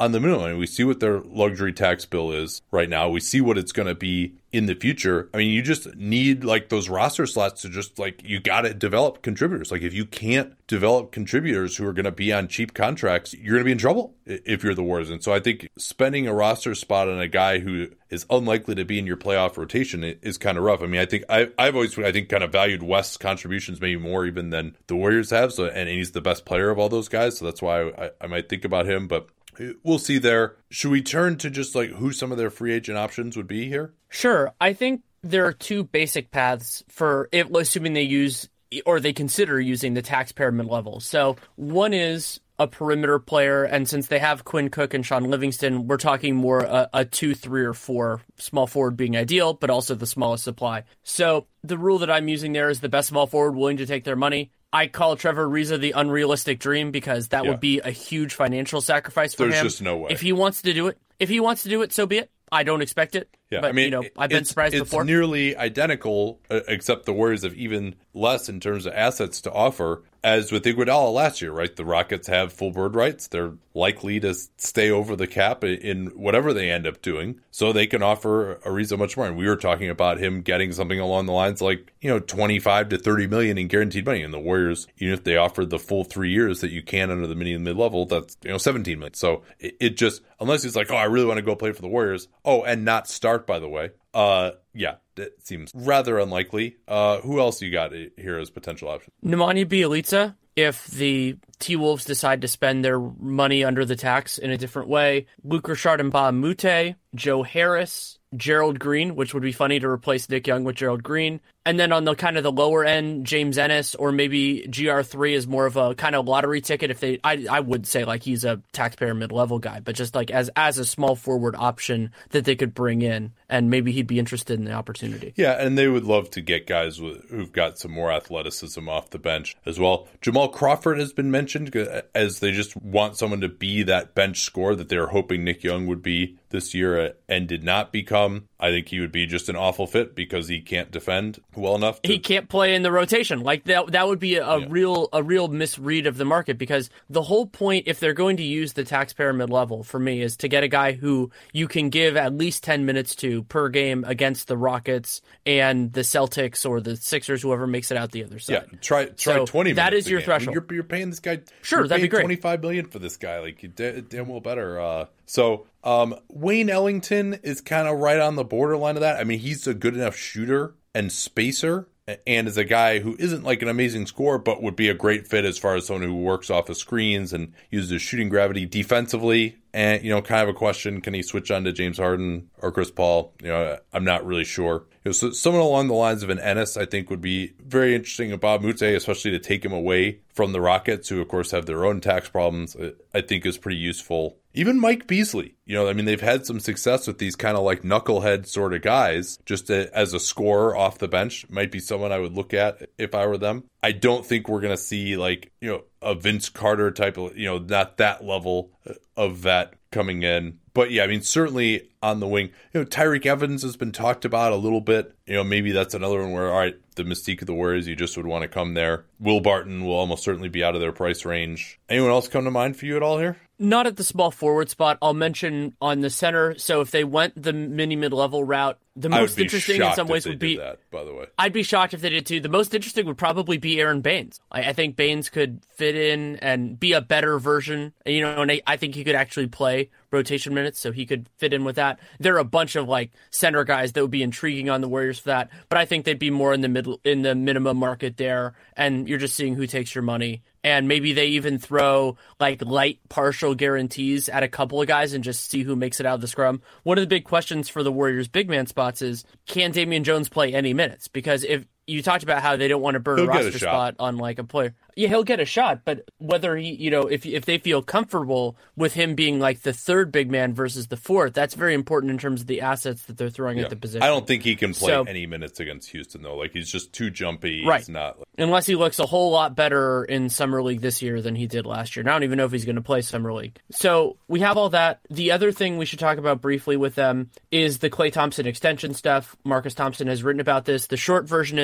on the minimum. I mean, we see what their luxury tax bill is right now. We see what it's going to be in the future. I mean, you just need like those roster slots to just like, you got to develop contributors. Like if you can't develop contributors who are going to be on cheap contracts, you're going to be in trouble if you're the Warriors. And so I think spending a roster spot on a guy who is unlikely to be in your playoff rotation is kind of rough. I mean, I think I, I've always, I think, kind of valued West's contributions maybe more even than the Warriors have. So, and he's the best player of all those guys. So that's why I, I might think about him, but we'll see there. Should we turn to just like who some of their free agent options would be here? Sure. I think there are two basic paths for if, assuming they use or they consider using the taxpayer mid-level. So one is a perimeter player, and since they have Quinn Cook and Sean Livingston, we're talking more a, a two, three, or four, small forward being ideal, but also the smallest supply. So the rule that I'm using there is the best small forward willing to take their money. I call Trevor Ariza the unrealistic dream because that yeah. would be a huge financial sacrifice for There's him. There's just no way. If he wants to do it, if he wants to do it, so be it. I don't expect it. Yeah, but, I mean, you know, I've been it's, surprised it's before. It's nearly identical, uh, except the Warriors have even less in terms of assets to offer, as with Iguodala last year, right? The Rockets have full bird rights. They're likely to stay over the cap in whatever they end up doing, so they can offer Ariza much more. And we were talking about him getting something along the lines like, you know, twenty-five to thirty million in guaranteed money. And the Warriors, even if they offered the full three years that you can under the mini and mid level, that's, you know, seventeen million. So it, it just, unless he's like, oh, I really want to go play for the Warriors. Oh, and not start, by the way. Uh, yeah, it seems rather unlikely. Uh, who else you got here as potential options? Nemanja Bjelica, if the T-Wolves decide to spend their money under the tax in a different way. Luc Richard and Mbah a Moute, Joe Harris, Gerald Green, which would be funny to replace Nick Young with Gerald Green. And then on the kind of the lower end, James Ennis, or maybe G R three is more of a kind of lottery ticket. If they, I, I would say like he's a taxpayer mid-level guy, but just like as as a small forward option that they could bring in, and maybe he'd be interested in the opportunity. Yeah, and they would love to get guys with, who've got some more athleticism off the bench as well. Jamal Crawford has been mentioned as they just want someone to be that bench scorer that they're hoping Nick Young would be this year and did not become. I think he would be just an awful fit because he can't defend well enough. To... He can't play in the rotation. Like that that would be a, yeah. real a real misread of the market, because the whole point, if they're going to use the taxpayer mid-level, for me, is to get a guy who you can give at least ten minutes to per game against the Rockets and the Celtics or the Sixers, whoever makes it out the other side. Yeah, try try so twenty minutes. That is your game. threshold. You're, you're paying this guy. Sure, that'd be great. twenty-five million dollars for this guy. Like, you damn well better. Uh, so um, Wayne Ellington is kind of right on the borderline of that. I mean, he's a good enough shooter and spacer, and is a guy who isn't like an amazing scorer, but would be a great fit as far as someone who works off of screens and uses shooting gravity defensively. And, you know, kind of a question, can he switch on to James Harden or Chris Paul? You know, I'm not really sure. You know, so someone along the lines of an Ennis, I think, would be very interesting. Mbah a Moute, especially to take him away from the Rockets, who, of course, have their own tax problems, I think is pretty useful. Even Mike Beasley, you know, I mean, they've had some success with these kind of like knucklehead sort of guys, just a, as a scorer off the bench. Might be someone I would look at if I were them. I don't think we're going to see like, you know, a Vince Carter type of, you know, not that level of vet coming in. But yeah, I mean, certainly on the wing, you know, Tyreke Evans has been talked about a little bit. You know, maybe that's another one where, all right, the mystique of the Warriors, you just would want to come there. Will Barton will almost certainly be out of their price range. Anyone else come to mind for you at all here? Not at the small forward spot. I'll mention on the center. So if they went the mini mid-level route, the most interesting in some ways would be that, by the way. I'd be shocked if they did too. The most interesting would probably be Aaron Baines. I, I think Baines could fit in and be a better version. You know, and I, I think he could actually play rotation minutes, so he could fit in with that. There are a bunch of like center guys that would be intriguing on the Warriors for that, but I think they'd be more in the middle, in the minimum market there, and you're just seeing who takes your money. And maybe they even throw like light partial guarantees at a couple of guys and just see who makes it out of the scrum. One of the big questions for the Warriors big man spots is, can Damian Jones play any minutes? Because if you talked about how they don't want to burn he'll a roster a spot on like a player. Yeah, he'll get a shot, but whether he, you know, if if they feel comfortable with him being like the third big man versus the fourth, that's very important in terms of the assets that they're throwing yeah. at the position. I don't think he can play so, any minutes against Houston, though. Like, he's just too jumpy. Right. He's not. Unless he looks a whole lot better in Summer League this year than he did last year. And I don't even know if he's going to play Summer League. So we have all that. The other thing we should talk about briefly with them is the Klay Thompson extension stuff. Marcus Thompson has written about this. The short version is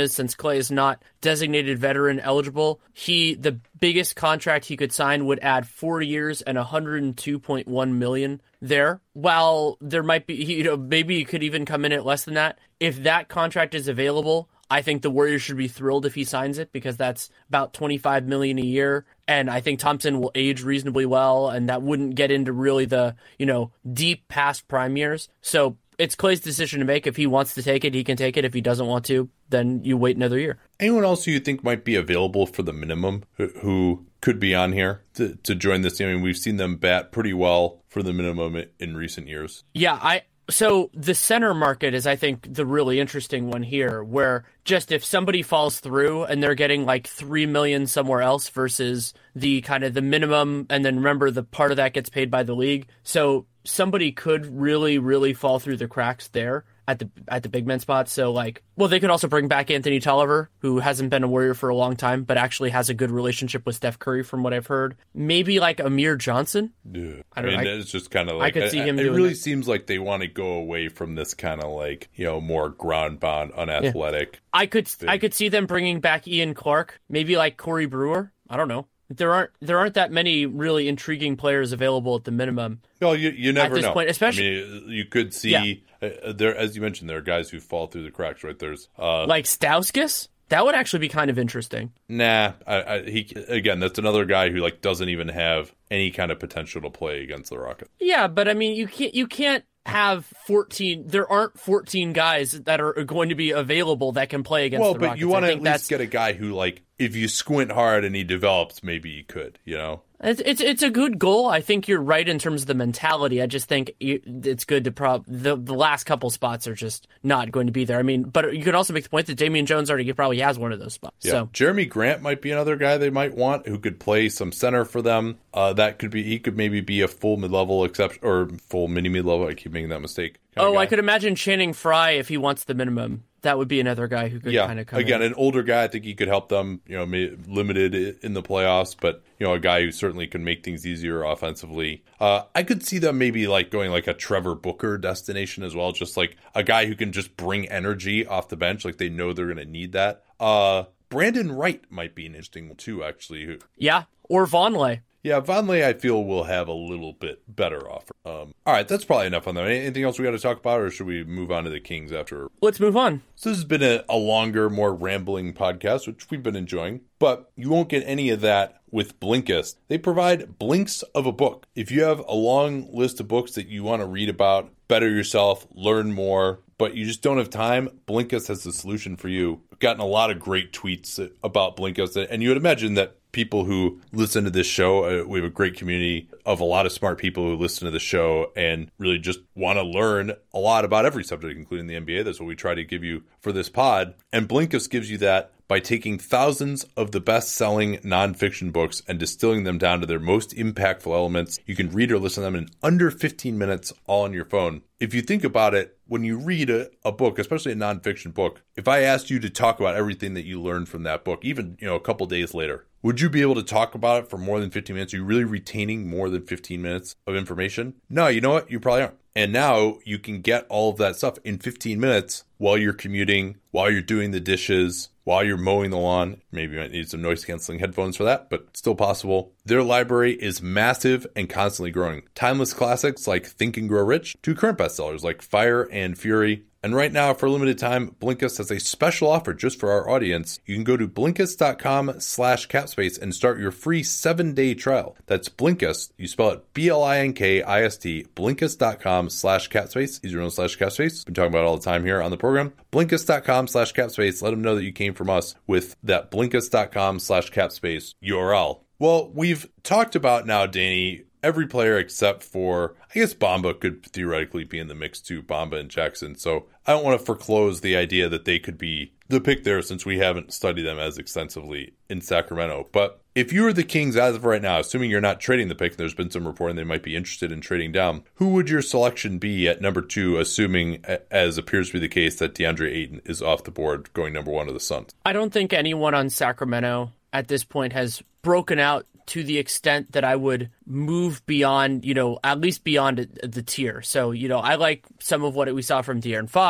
is, since Klay is not designated veteran eligible, he the biggest contract he could sign would add four years and one hundred two point one million dollars there. While there might be, you know, maybe he could even come in at less than that. If that contract is available, I think the Warriors should be thrilled if he signs it, because that's about twenty-five million dollars a year. And I think Thompson will age reasonably well, and that wouldn't get into really the, you know, deep past prime years. So it's Klay's decision to make. If he wants to take it, he can take it. If he doesn't want to, then you wait another year. Anyone else who you think might be available for the minimum who, who could be on here to, to join this team? I mean, we've seen them bat pretty well for the minimum in recent years. Yeah, I... So the center market is, I think, the really interesting one here, where just if somebody falls through and they're getting like three million dollars somewhere else versus the kind of the minimum, and then remember the part of that gets paid by the league. So somebody could really, really fall through the cracks there at the at the big men spot. So like, well, they could also bring back Anthony Tolliver, who hasn't been a Warrior for a long time, but actually has a good relationship with Steph Curry from what I've heard. Maybe like Amir Johnson. Yeah. I, I don't mean, know. it's just kind of like, I could see him it, doing it really that. seems like they want to go away from this kind of like, you know, more ground bound, unathletic. I could thing. I could see them bringing back Ian Clark, maybe like Corey Brewer. I don't know. There aren't there aren't that many really intriguing players available at the minimum. No, you you never at this know. Point, especially, I mean, you could see yeah. uh, there, as you mentioned, there are guys who fall through the cracks. Right? There's uh, like Stauskas. That would actually be kind of interesting. Nah, I, I, he again. That's another guy who like doesn't even have any kind of potential to play against the Rockets. Yeah, but I mean, you can't you can't have fourteen. There aren't fourteen guys that are going to be available that can play against well, the but Rockets. you want to at least that's... get a guy who like, if you squint hard and he develops, maybe you could. You know. It's, it's it's a good goal. I think you're right in terms of the mentality. I just think it's good to prob the the last couple spots are just not going to be there. I mean, but you could also make the point that Damian Jones already probably has one of those spots. Yeah. So Jeremy Grant might be another guy they might want who could play some center for them. Uh, that could be he could maybe be a full mid level exception or full mini mid level. I keep making that mistake. Oh, I could imagine Channing Frye if he wants the minimum. That would be another guy who could yeah. kind of come Again, in. An older guy, I think he could help them, you know, limited in the playoffs, but, you know, a guy who certainly can make things easier offensively. Uh, I could see them maybe like going like a Trevor Booker destination as well, just like a guy who can just bring energy off the bench, like they know they're going to need that. Uh, Brandon Wright might be an interesting one too, actually. Yeah, or Vonleh. Yeah, Vonleh, I feel, will have a little bit better offer. Um, all right, that's probably enough on that. Anything else we got to talk about, or should we move on to the Kings after? Let's move on. So this has been a, a longer, more rambling podcast, which we've been enjoying, but you won't get any of that with Blinkist. They provide blinks of a book. If you have a long list of books that you want to read about, better yourself, learn more, but you just don't have time, Blinkist has the solution for you. I've gotten a lot of great tweets about Blinkist, and you would imagine that people who listen to this show, uh, we have a great community of a lot of smart people who listen to the show and really just want to learn a lot about every subject, including the N B A. That's what we try to give you for this pod. And Blinkist gives you that by taking thousands of the best-selling nonfiction books and distilling them down to their most impactful elements. You can read or listen to them in under fifteen minutes, all on your phone. If you think about it, when you read a, a book, especially a nonfiction book, if I asked you to talk about everything that you learned from that book, even, you know, a couple days later, would you be able to talk about it for more than fifteen minutes? Are you really retaining more than fifteen minutes of information? No, you know what? You probably aren't. And now you can get all of that stuff in fifteen minutes while you're commuting, while you're doing the dishes, while you're mowing the lawn. Maybe you might need some noise canceling headphones for that, but still possible. Their library is massive and constantly growing. Timeless classics like Think and Grow Rich to current bestsellers like Fire and Fury. And right now, for a limited time, Blinkist has a special offer just for our audience. You can go to Blinkist.com slash capspace and start your free seven-day trial. That's Blinkist. You spell it B L I N K I S T. Blinkist.com slash capspace. Easier known slash capspace. Been talking about it all the time here on the program. Blinkist.com slash capspace. Let them know that you came from us with that Blinkist.com slash capspace U R L. Well, we've talked about now, Danny, every player except for, I guess Bamba could theoretically be in the mix too, Bamba and Jackson. So I don't want to foreclose the idea that they could be the pick there since we haven't studied them as extensively in Sacramento. But if you were the Kings as of right now, assuming you're not trading the pick, there's been some reporting they might be interested in trading down, who would your selection be at number two, assuming, as appears to be the case, that DeAndre Ayton is off the board going number one to the Suns? I don't think anyone on Sacramento at this point has broken out to the extent that I would move beyond, you know, at least beyond the tier. So, you know, I like some of what we saw from De'Aaron Fox.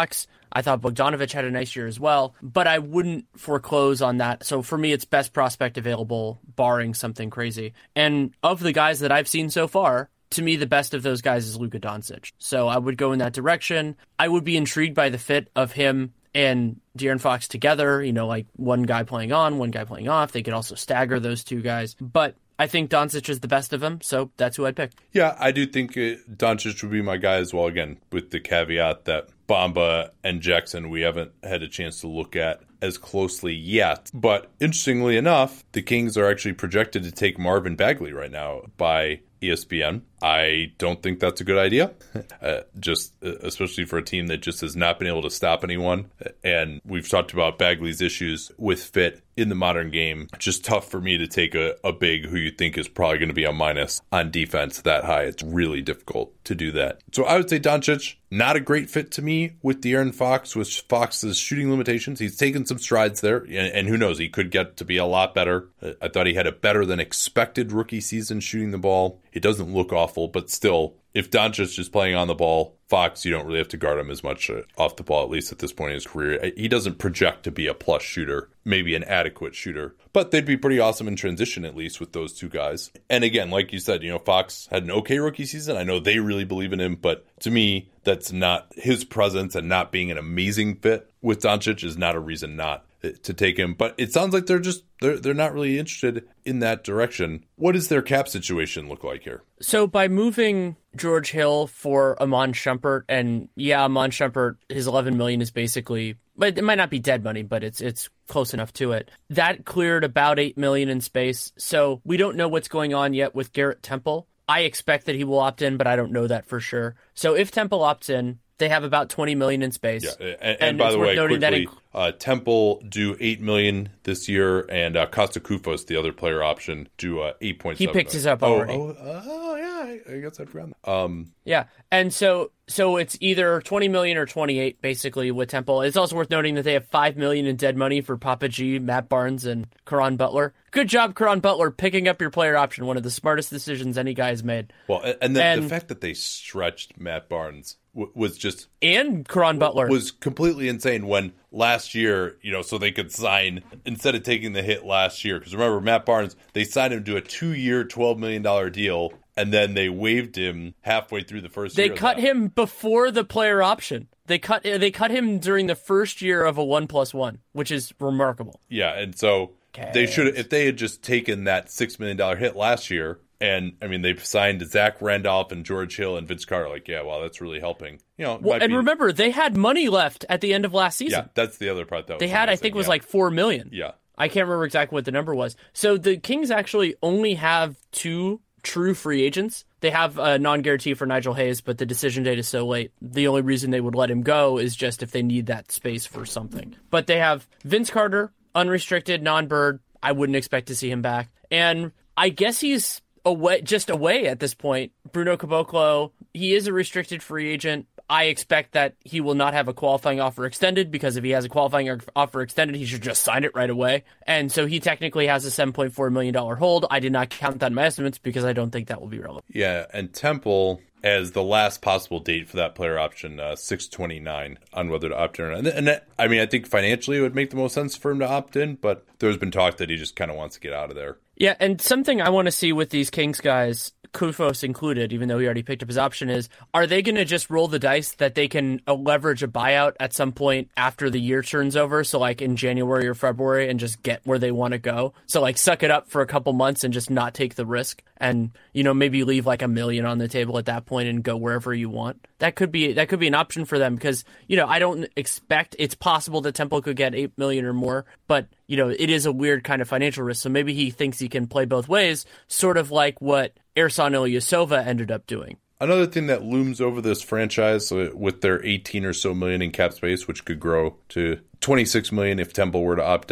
I thought Bogdanovic had a nice year as well, but I wouldn't foreclose on that. So for me, it's best prospect available, barring something crazy. And of the guys that I've seen so far, to me, the best of those guys is Luka Doncic. So I would go in that direction. I would be intrigued by the fit of him and De'Aaron Fox together, you know, like one guy playing on, one guy playing off. They could also stagger those two guys. But I think Doncic is the best of them, so that's who I'd pick. Yeah, I do think uh, Doncic would be my guy as well, again, with the caveat that Bamba and Jackson we haven't had a chance to look at as closely yet. But interestingly enough, the Kings are actually projected to take Marvin Bagley right now by E S P N. I don't think that's a good idea, uh, just uh, especially for a team that just has not been able to stop anyone. And we've talked about Bagley's issues with fit in the modern game. It's just tough for me to take a, a big who you think is probably going to be a minus on defense that high. It's really difficult to do that. So I would say Doncic, not a great fit to me with De'Aaron Fox, with Fox's shooting limitations. He's taken some strides there, and, and who knows, he could get to be a lot better. I thought he had a better than expected rookie season shooting the ball. It doesn't look awful, but still, if Doncic is playing on the ball, Fox, you don't really have to guard him as much uh, off the ball, at least at this point in his career. He doesn't project to be a plus shooter, maybe an adequate shooter, but they'd be pretty awesome in transition, at least with those two guys. And again, like you said, you know, Fox had an okay rookie season. I know they really believe in him, but to me, that's not his presence and not being an amazing fit with Doncic is not a reason not to take him. But it sounds like they're just they're they're not really interested in that direction. What does their cap situation look like here? So by moving George Hill for Iman Shumpert, and yeah, Iman Shumpert, his eleven million dollars is basically, but it might not be dead money, but it's it's close enough to it. That cleared about eight million dollars in space. So we don't know what's going on yet with Garrett Temple. I expect that he will opt in, but I don't know that for sure. So if Temple opts in, they have about twenty million dollars in space. Yeah, and, and, and by the way, quickly, that inc- uh, Temple do eight million dollars this year, and uh, Costa Koufos, the other player option, do uh, eight point seven. He picked his up already. Oh, oh, oh yeah, I, I guess I forgot that. Um, yeah, and so so it's either twenty million dollars or twenty-eight, basically, with Temple. It's also worth noting that they have five million dollars in dead money for Papa G, Matt Barnes, and Caron Butler. Good job, Caron Butler, picking up your player option. One of the smartest decisions any guy has made. Well, and, the, and the fact that they stretched Matt Barnes w- was just... And Caron Butler. Was completely insane when last year, you know, so they could sign, instead of taking the hit last year, because remember, Matt Barnes, they signed him to a two-year, twelve million dollars deal, and then they waived him halfway through the first they year. They cut of him before the player option. They cut they cut him during the first year of a one plus one, which is remarkable. Yeah, and so okay. they should, if they had just taken that six million dollars hit last year, and I mean, they've signed Zach Randolph and George Hill and Vince Carter. Like, yeah, wow, that's really helping. You know, well, and be... remember, they had money left at the end of last season. Yeah, that's the other part that they was had. amazing. I think, was yeah. like four million. Yeah, I can't remember exactly what the number was. So the Kings actually only have two true free agents. They have a non-guarantee for Nigel Hayes, but the decision date is so late. The only reason they would let him go is just if they need that space for something. But they have Vince Carter, unrestricted, non-bird. I wouldn't expect to see him back. And I guess he's away, just away at this point. Bruno Caboclo, he is a restricted free agent. I expect that he will not have a qualifying offer extended, because if he has a qualifying offer extended, he should just sign it right away. And so he technically has a seven point four million dollars hold. I did not count that in my estimates because I don't think that will be relevant. Yeah, and Temple, as the last possible date for that player option, uh, six twenty-nine on whether to opt in or not. And, and that, I mean, I think financially it would make the most sense for him to opt in, but there's been talk that he just kind of wants to get out of there. Yeah, and something I want to see with these Kings guys, Koufos included, even though he already picked up his option, is are they going to just roll the dice that they can uh, leverage a buyout at some point after the year turns over, so like in January or February, and just get where they want to go? So like suck it up for a couple months and just not take the risk, and you know, maybe leave like a million on the table at that point and go wherever you want. That could be that could be an option for them, because you know, I don't expect, it's possible that Temple could get eight million or more, but you know, it is a weird kind of financial risk. So maybe he thinks he can play both ways, sort of like what Ersan Ilyasova ended up doing. Another thing that looms over this franchise uh, with their eighteen or so million in cap space, which could grow to twenty-six million if Temple were to opt out.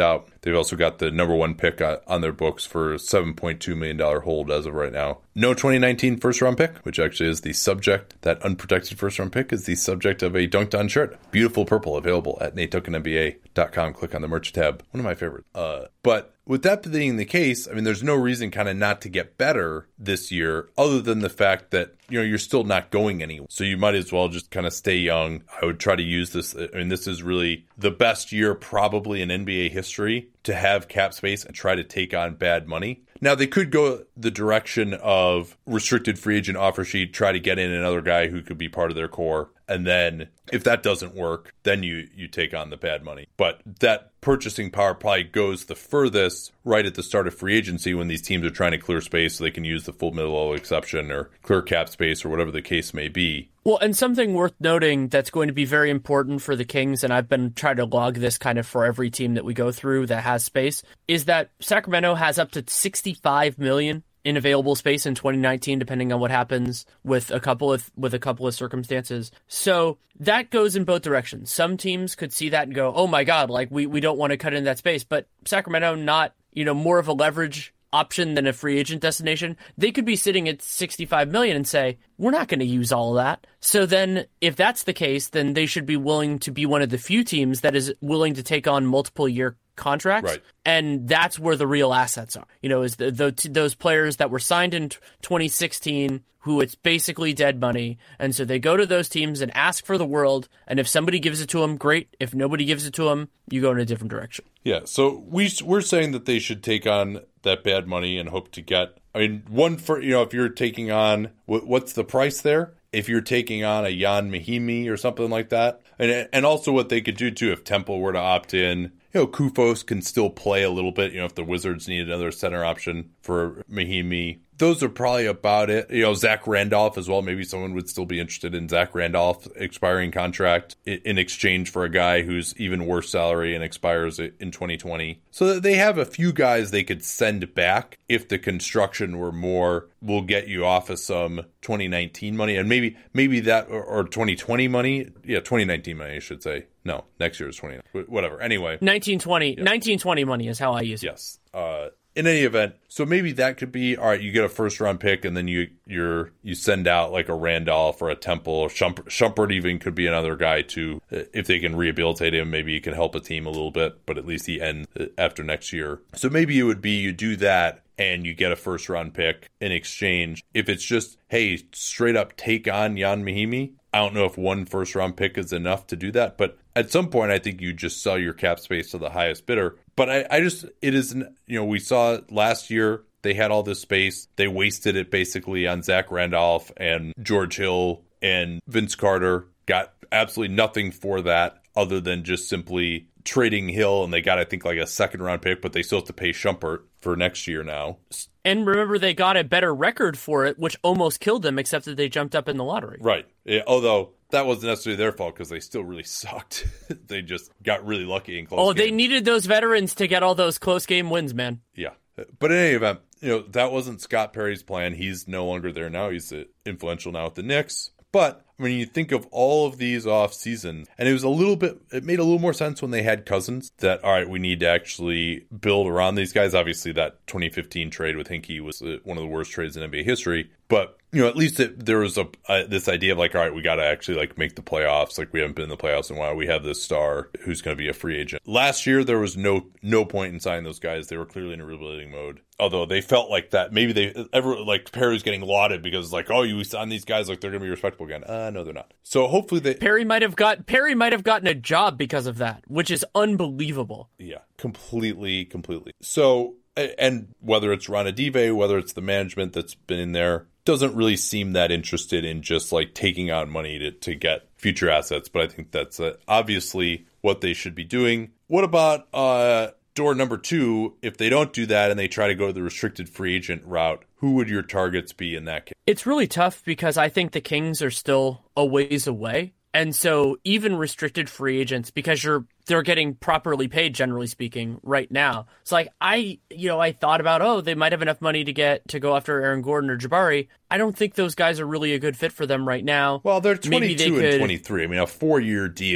They've also got the number one pick on their books for a seven point two million dollars hold as of right now. No twenty nineteen first round pick, which actually is the subject, that unprotected first round pick is the subject of a Dunked On shirt. Beautiful purple, available at Nate Duncan N B A dot com. Click on the merch tab. One of my favorites. Uh, but with that being the case, I mean, there's no reason kind of not to get better this year other than the fact that, you know, you're still not going anywhere. So you might as well just kind of stay young. I would try to use this. I mean, this is really the best year probably in N B A history to have cap space and try to take on bad money. Now, they could go the direction of restricted free agent offer sheet, try to get in another guy who could be part of their core. And then if that doesn't work, then you, you take on the bad money. But that purchasing power probably goes the furthest right at the start of free agency when these teams are trying to clear space so they can use the full middle exception or clear cap space or whatever the case may be. Well, and something worth noting that's going to be very important for the Kings, and I've been trying to log this kind of for every team that we go through that has space, is that Sacramento has up to sixty-five million dollars in available space in twenty nineteen, depending on what happens with a couple of with a couple of circumstances. So that goes in both directions. Some teams could see that and go, "Oh my God, like we we don't want to cut in that space." But Sacramento, not, you know, more of a leverage option than a free agent destination. They could be sitting at sixty-five million and say, we're not going to use all of that. So then if that's the case, then they should be willing to be one of the few teams that is willing to take on multiple year contracts. Right. And that's where the real assets are, you know, is the, the those players that were signed in twenty sixteen, who it's basically dead money. And so they go to those teams and ask for the world. And if somebody gives it to them, great. If nobody gives it to them, you go in a different direction. Yeah. So we, we're saying that they should take on that bad money and hope to get, I mean, one for, you know, if you're taking on, what, what's the price there? If you're taking on a Jan Mahimi or something like that. And and also what they could do, too, if Temple were to opt in, you know, Kufos can still play a little bit, you know, if the Wizards need another center option for Mahimi. Those are probably about it. You know, Zach Randolph as well. Maybe someone would still be interested in Zach Randolph's expiring contract in exchange for a guy who's even worse salary and expires in twenty twenty. So they have a few guys they could send back if the construction were more, we'll get you off of some twenty nineteen money. And maybe maybe that, or, or twenty twenty money. Yeah, twenty nineteen money, I should say. No, next year is twenty. Whatever. Anyway. nineteen twenty. Yeah. nineteen twenty money is how I use it. Yes. Uh, in any event, so maybe that could be, all right, you get a first round pick and then you you're you send out like a Randolph or a Temple or Shumpert, Shumpert even could be another guy too. If they can rehabilitate him, maybe he can help a team a little bit, but at least he ends after next year. So maybe it would be you do that and you get a first round pick in exchange. If it's just, hey, straight up take on Jan Mahimi, I don't know if one first round pick is enough to do that, but at some point, I think you just sell your cap space to the highest bidder. But I, I just, it isn't, you know, we saw last year, they had all this space. They wasted it basically on Zach Randolph and George Hill and Vince Carter. Got absolutely nothing for that other than just simply trading Hill. And they got, I think, like a second round pick, but they still have to pay Shumpert for next year now. And remember, they got a better record for it, which almost killed them, except that they jumped up in the lottery. Right. Yeah, although that wasn't necessarily their fault because they still really sucked. They just got really lucky in close Oh, games. they needed those veterans to get all those close game wins, man. Yeah. But in any event, you know, that wasn't Scott Perry's plan. He's no longer there now. He's influential now with the Knicks. But I mean, you think of all of these off season, and it was a little bit, it made a little more sense when they had Cousins that, all right, we need to actually build around these guys. Obviously, that twenty fifteen trade with Hinkie was one of the worst trades in N B A history. But, you know, at least it, there was a, a this idea of like, all right, we got to actually like make the playoffs. Like we haven't been in the playoffs in a while. We have this star who's going to be a free agent. Last year, there was no no point in signing those guys. They were clearly in a rebuilding mode. Although they felt like that, maybe they ever like Perry's getting lauded because it's like, oh, you sign these guys like they're going to be respectable again. Uh, no, they're not. So hopefully they Perry might have got Perry might have gotten a job because of that, which is unbelievable. Yeah, completely, completely. So, and whether it's Ron Adive, whether it's the management that's been in there, doesn't really seem that interested in just like taking out money to, to get future assets. But I think that's uh, obviously what they should be doing. What about uh, door number two? If they don't do that and they try to go the restricted free agent route, who would your targets be in that case? It's really tough because I think the Kings are still a ways away. And so even restricted free agents, because you're they're getting properly paid, generally speaking, right now. It's like I, you know, I thought about, oh, they might have enough money to get to go after Aaron Gordon or Jabari. I don't think those guys are really a good fit for them right now. Well, they're twenty-two Maybe they and could... twenty-three. I mean, a four-year deal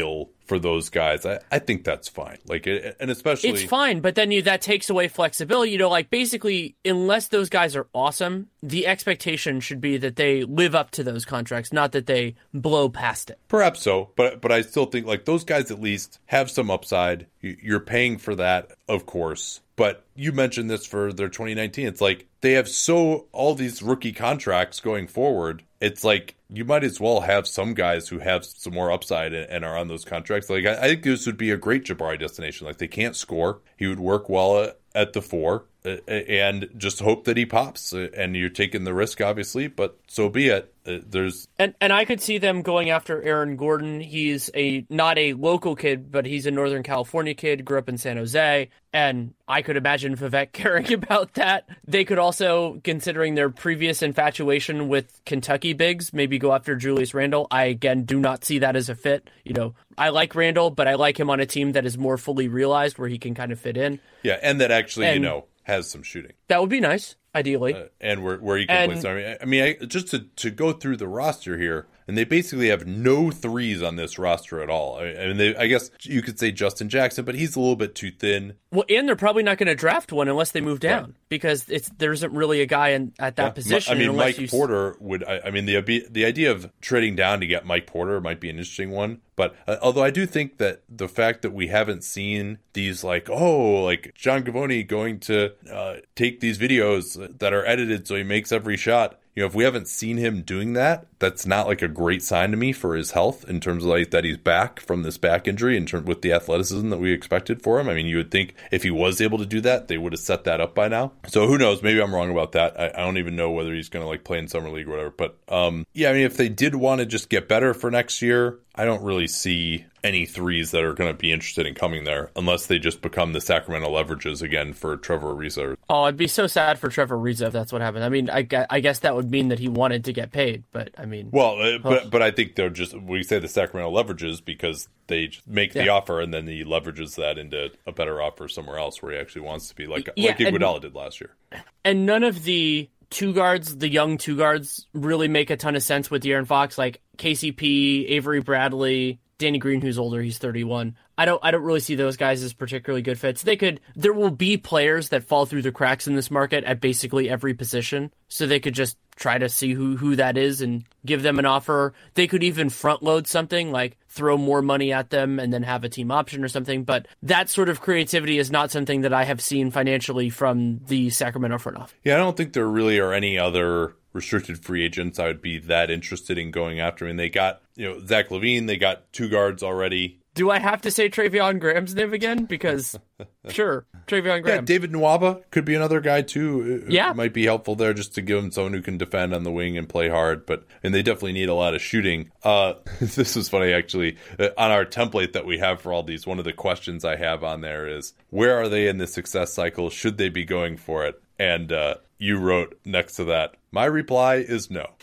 for those guys, I, I think that's fine. Like, and especially it's fine, but then you that takes away flexibility. You know, like basically, unless those guys are awesome, the expectation should be that they live up to those contracts, not that they blow past it. Perhaps so, but but I still think like those guys at least have some upside. You're paying for that, of course. But you mentioned this for their twenty nineteen. It's like they have so all these rookie contracts going forward. It's like you might as well have some guys who have some more upside and, and are on those contracts. Like I, I think this would be a great Jabari destination. Like they can't score. He would work well at, at the four. And just hope that he pops, and you're taking the risk, obviously, but so be it. There's and and I could see them going after Aaron Gordon. He's a not a local kid, but he's a Northern California kid, grew up in San Jose, and I could imagine Vivek caring about that. They could also, considering their previous infatuation with Kentucky bigs, maybe go after Julius Randle. I, again, do not see that as a fit. You know, I like Randle, but I like him on a team that is more fully realized, where he can kind of fit in. Yeah, and that actually, and, you know, has some shooting. That would be nice, ideally. Uh, and where where you can and, play some. I mean, I, mean I, just to, to go through the roster here, and they basically have no threes on this roster at all. I, I mean, they, I guess you could say Justin Jackson, but he's a little bit too thin. Well, and they're probably not going to draft one unless they move down, right, because it's there isn't really a guy in at that yeah. position. I mean, Mike you... Porter would. I, I mean, the the idea of trading down to get Mike Porter might be an interesting one. But uh, although I do think that the fact that we haven't seen these, like, oh, like John Gavoni going to uh, take these videos that are edited so he makes every shot. You know, if we haven't seen him doing that, that's not like a great sign to me for his health in terms of like that he's back from this back injury in terms with the athleticism that we expected for him. I mean, you would think if he was able to do that, they would have set that up by now. So who knows? Maybe I'm wrong about that. I, I don't even know whether he's going to like play in summer league or whatever. But um, yeah, I mean, if they did want to just get better for next year, I don't really see any threes that are going to be interested in coming there unless they just become the Sacramento leverages again for Trevor Ariza. Oh, I'd be so sad for Trevor Ariza if that's what happened. I mean, I, I guess that would mean that he wanted to get paid, but I mean... Well, uh, but but I think they're just... We say the Sacramento leverages because they make the yeah. offer and then he leverages that into a better offer somewhere else where he actually wants to be, like, yeah, like Iguodala did last year. And none of the two guards, the young two guards, really make a ton of sense with De'Aaron Fox, like K C P, Avery Bradley, Danny Green, who's older, he's thirty-one. I don't I don't really see those guys as particularly good fits. They could there will be players that fall through the cracks in this market at basically every position. So they could just try to see who, who that is and give them an offer. They could even front load something, like throw more money at them and then have a team option or something. But that sort of creativity is not something that I have seen financially from the Sacramento front office. Yeah, I don't think there really are any other restricted free agents I would be that interested in going after. I mean, they got, you know, Zach LaVine, they got two guards already. Do I have to say Travion Graham's name again? Because, sure, Travion Graham. Yeah, David Nwaba could be another guy, too. It yeah. might be helpful there just to give him someone who can defend on the wing and play hard. But and they definitely need a lot of shooting. Uh, this is funny, actually. Uh, on our template that we have for all these, one of the questions I have on there is, where are they in the success cycle? Should they be going for it? And uh, you wrote next to that, my reply is no.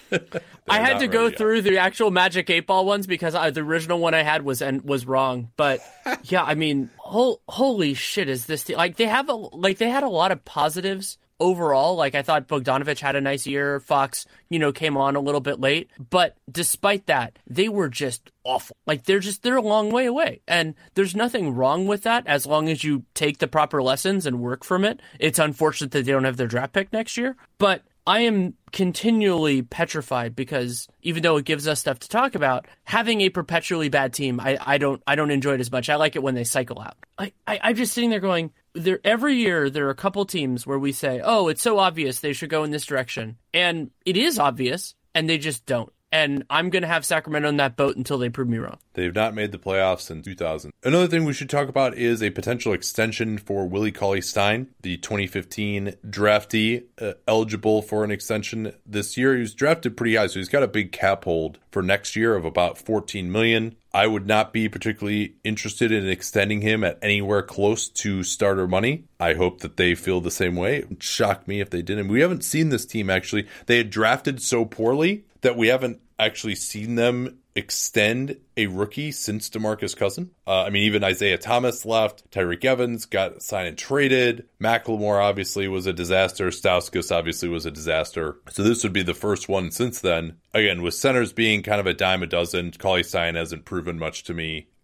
I had to go yet. through the actual Magic eight Ball ones because I, the original one I had was and was wrong. But yeah, I mean, hol- holy shit, is this the, like they have a like they had a lot of positives overall. Like I thought Bogdanovic had a nice year. Fox, you know, came on a little bit late, but despite that, they were just awful. Like they're just they're a long way away, and there's nothing wrong with that as long as you take the proper lessons and work from it. It's unfortunate that they don't have their draft pick next year, but I am continually petrified because even though it gives us stuff to talk about, having a perpetually bad team, I, I don't I don't enjoy it as much. I like it when they cycle out. I, I I'm just sitting there going, there every year there are a couple teams where we say, oh, it's so obvious they should go in this direction, and it is obvious, and they just don't. And I'm going to have Sacramento in that boat until they prove me wrong. They've not made the playoffs since two thousand. Another thing we should talk about is a potential extension for Willie Cauley-Stein, the twenty fifteen draftee, uh, eligible for an extension this year. He was drafted pretty high, so he's got a big cap hold for next year of about fourteen million dollars. I would not be particularly interested in extending him at anywhere close to starter money. I hope that they feel the same way. It would shock me if they didn't. We haven't seen this team, actually. They had drafted so poorly that we haven't actually seen them extend a rookie since DeMarcus Cousins. Uh, I mean, even Isaiah Thomas left. Tyreek Evans got signed and traded. McLemore obviously was a disaster. Stauskas obviously was a disaster. So this would be the first one since then. Again, with centers being kind of a dime a dozen, Cauley-Stein hasn't proven much to me.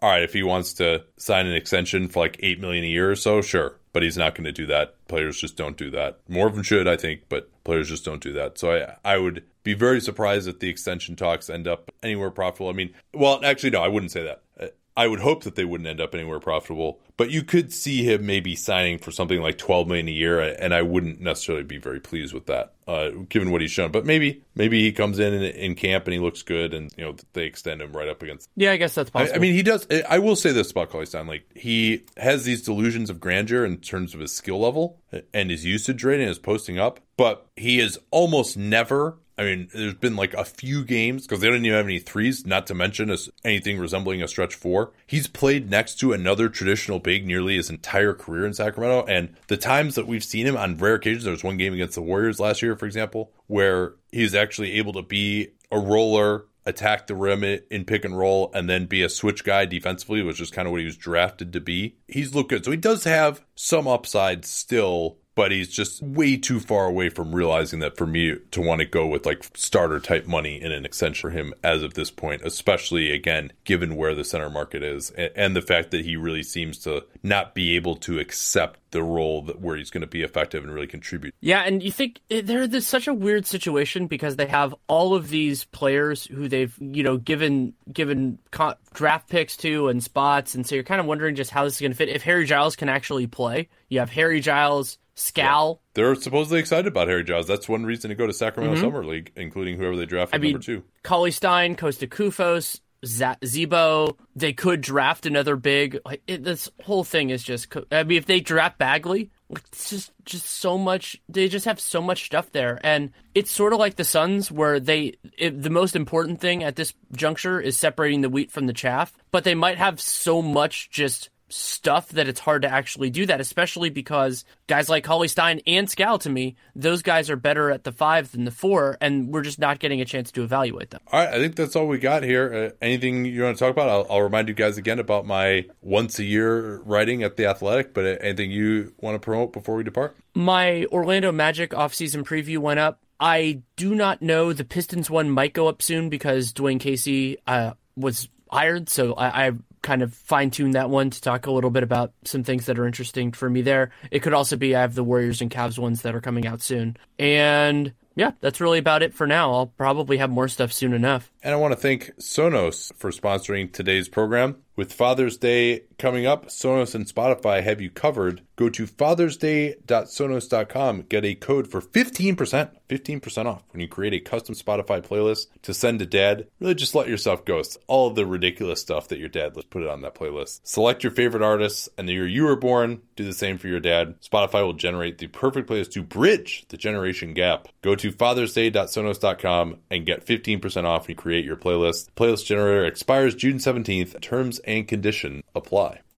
all right, if he wants to sign an extension for like eight million dollars a year or so, sure. But he's not going to do that. Players just don't do that. More of them should, I think, but players just don't do that. So I, I would be very surprised if the extension talks end up anywhere profitable. I mean, well, actually, no, I wouldn't say that. I would hope that they wouldn't end up anywhere profitable, but you could see him maybe signing for something like twelve million dollars a year, and I wouldn't necessarily be very pleased with that, uh, given what he's shown. But maybe maybe he comes in, in in camp and he looks good, and you know they extend him right up against. Yeah, I guess that's possible. I, I mean, he does. I will say this about Cauley-Stein: like he has these delusions of grandeur in terms of his skill level and his usage rate and his posting up, but he is almost never. I mean, there's been like a few games because they don't even have any threes, not to mention a, anything resembling a stretch four. He's played next to another traditional big nearly his entire career in Sacramento. And the times that we've seen him on rare occasions, there was one game against the Warriors last year, for example, where he was actually able to be a roller, attack the rim in pick and roll, and then be a switch guy defensively, which is kind of what he was drafted to be. He's looked good. So he does have some upside still, but he's just way too far away from realizing that for me to want to go with like starter type money in an extension for him as of this point, especially again, given where the center market is and, and the fact that he really seems to not be able to accept the role that where he's going to be effective and really contribute. Yeah, and you think they're this such a weird situation because they have all of these players who they've, you know, given given co- draft picks to and spots, and so you're kind of wondering just how this is going to fit. If Harry Giles can actually play, you have Harry Giles, Scal. Yeah. They're supposedly excited about Harry Giles. That's one reason to go to Sacramento mm-hmm. Summer League, including whoever they draft at number two. Cauley-Stein, Costa Kufos, Z- Zebo. They could draft another big. Like it, this whole thing is just. I mean, if they draft Bagley, it's just just so much. They just have so much stuff there, and it's sort of like the Suns, where they it, the most important thing at this juncture is separating the wheat from the chaff. But they might have so much just stuff that it's hard to actually do that, especially because guys like Cauley-Stein and Scal, to me, those guys are better at the five than the four, and we're just not getting a chance to evaluate them. All right, I think that's all we got here. Uh, anything you want to talk about? I'll, I'll remind you guys again about my once-a-year writing at The Athletic, but anything you want to promote before we depart? My Orlando Magic offseason preview went up. I do not know. The Pistons one might go up soon because Dwayne Casey uh, was hired, so I... I kind of fine-tune that one to talk a little bit about some things that are interesting for me there. It could also be I have the Warriors and Cavs ones that are coming out soon. And yeah, that's really about it for now. I'll probably have more stuff soon enough. And I want to thank Sonos for sponsoring today's program. With Father's Day coming up, Sonos and Spotify have you covered. Go to fathers day dot sonos dot com. Get a code for fifteen percent, fifteen percent off when you create a custom Spotify playlist to send to dad. Really just let yourself go. It's all of the ridiculous stuff that your dad, let's put it on that playlist. Select your favorite artists, and the year you were born, do the same for your dad. Spotify will generate the perfect playlist to bridge the generation gap. Go to fathers day dot sonos dot com and get fifteen percent off when you create your playlist. The playlist generator expires June seventeenth. Terms and conditions apply.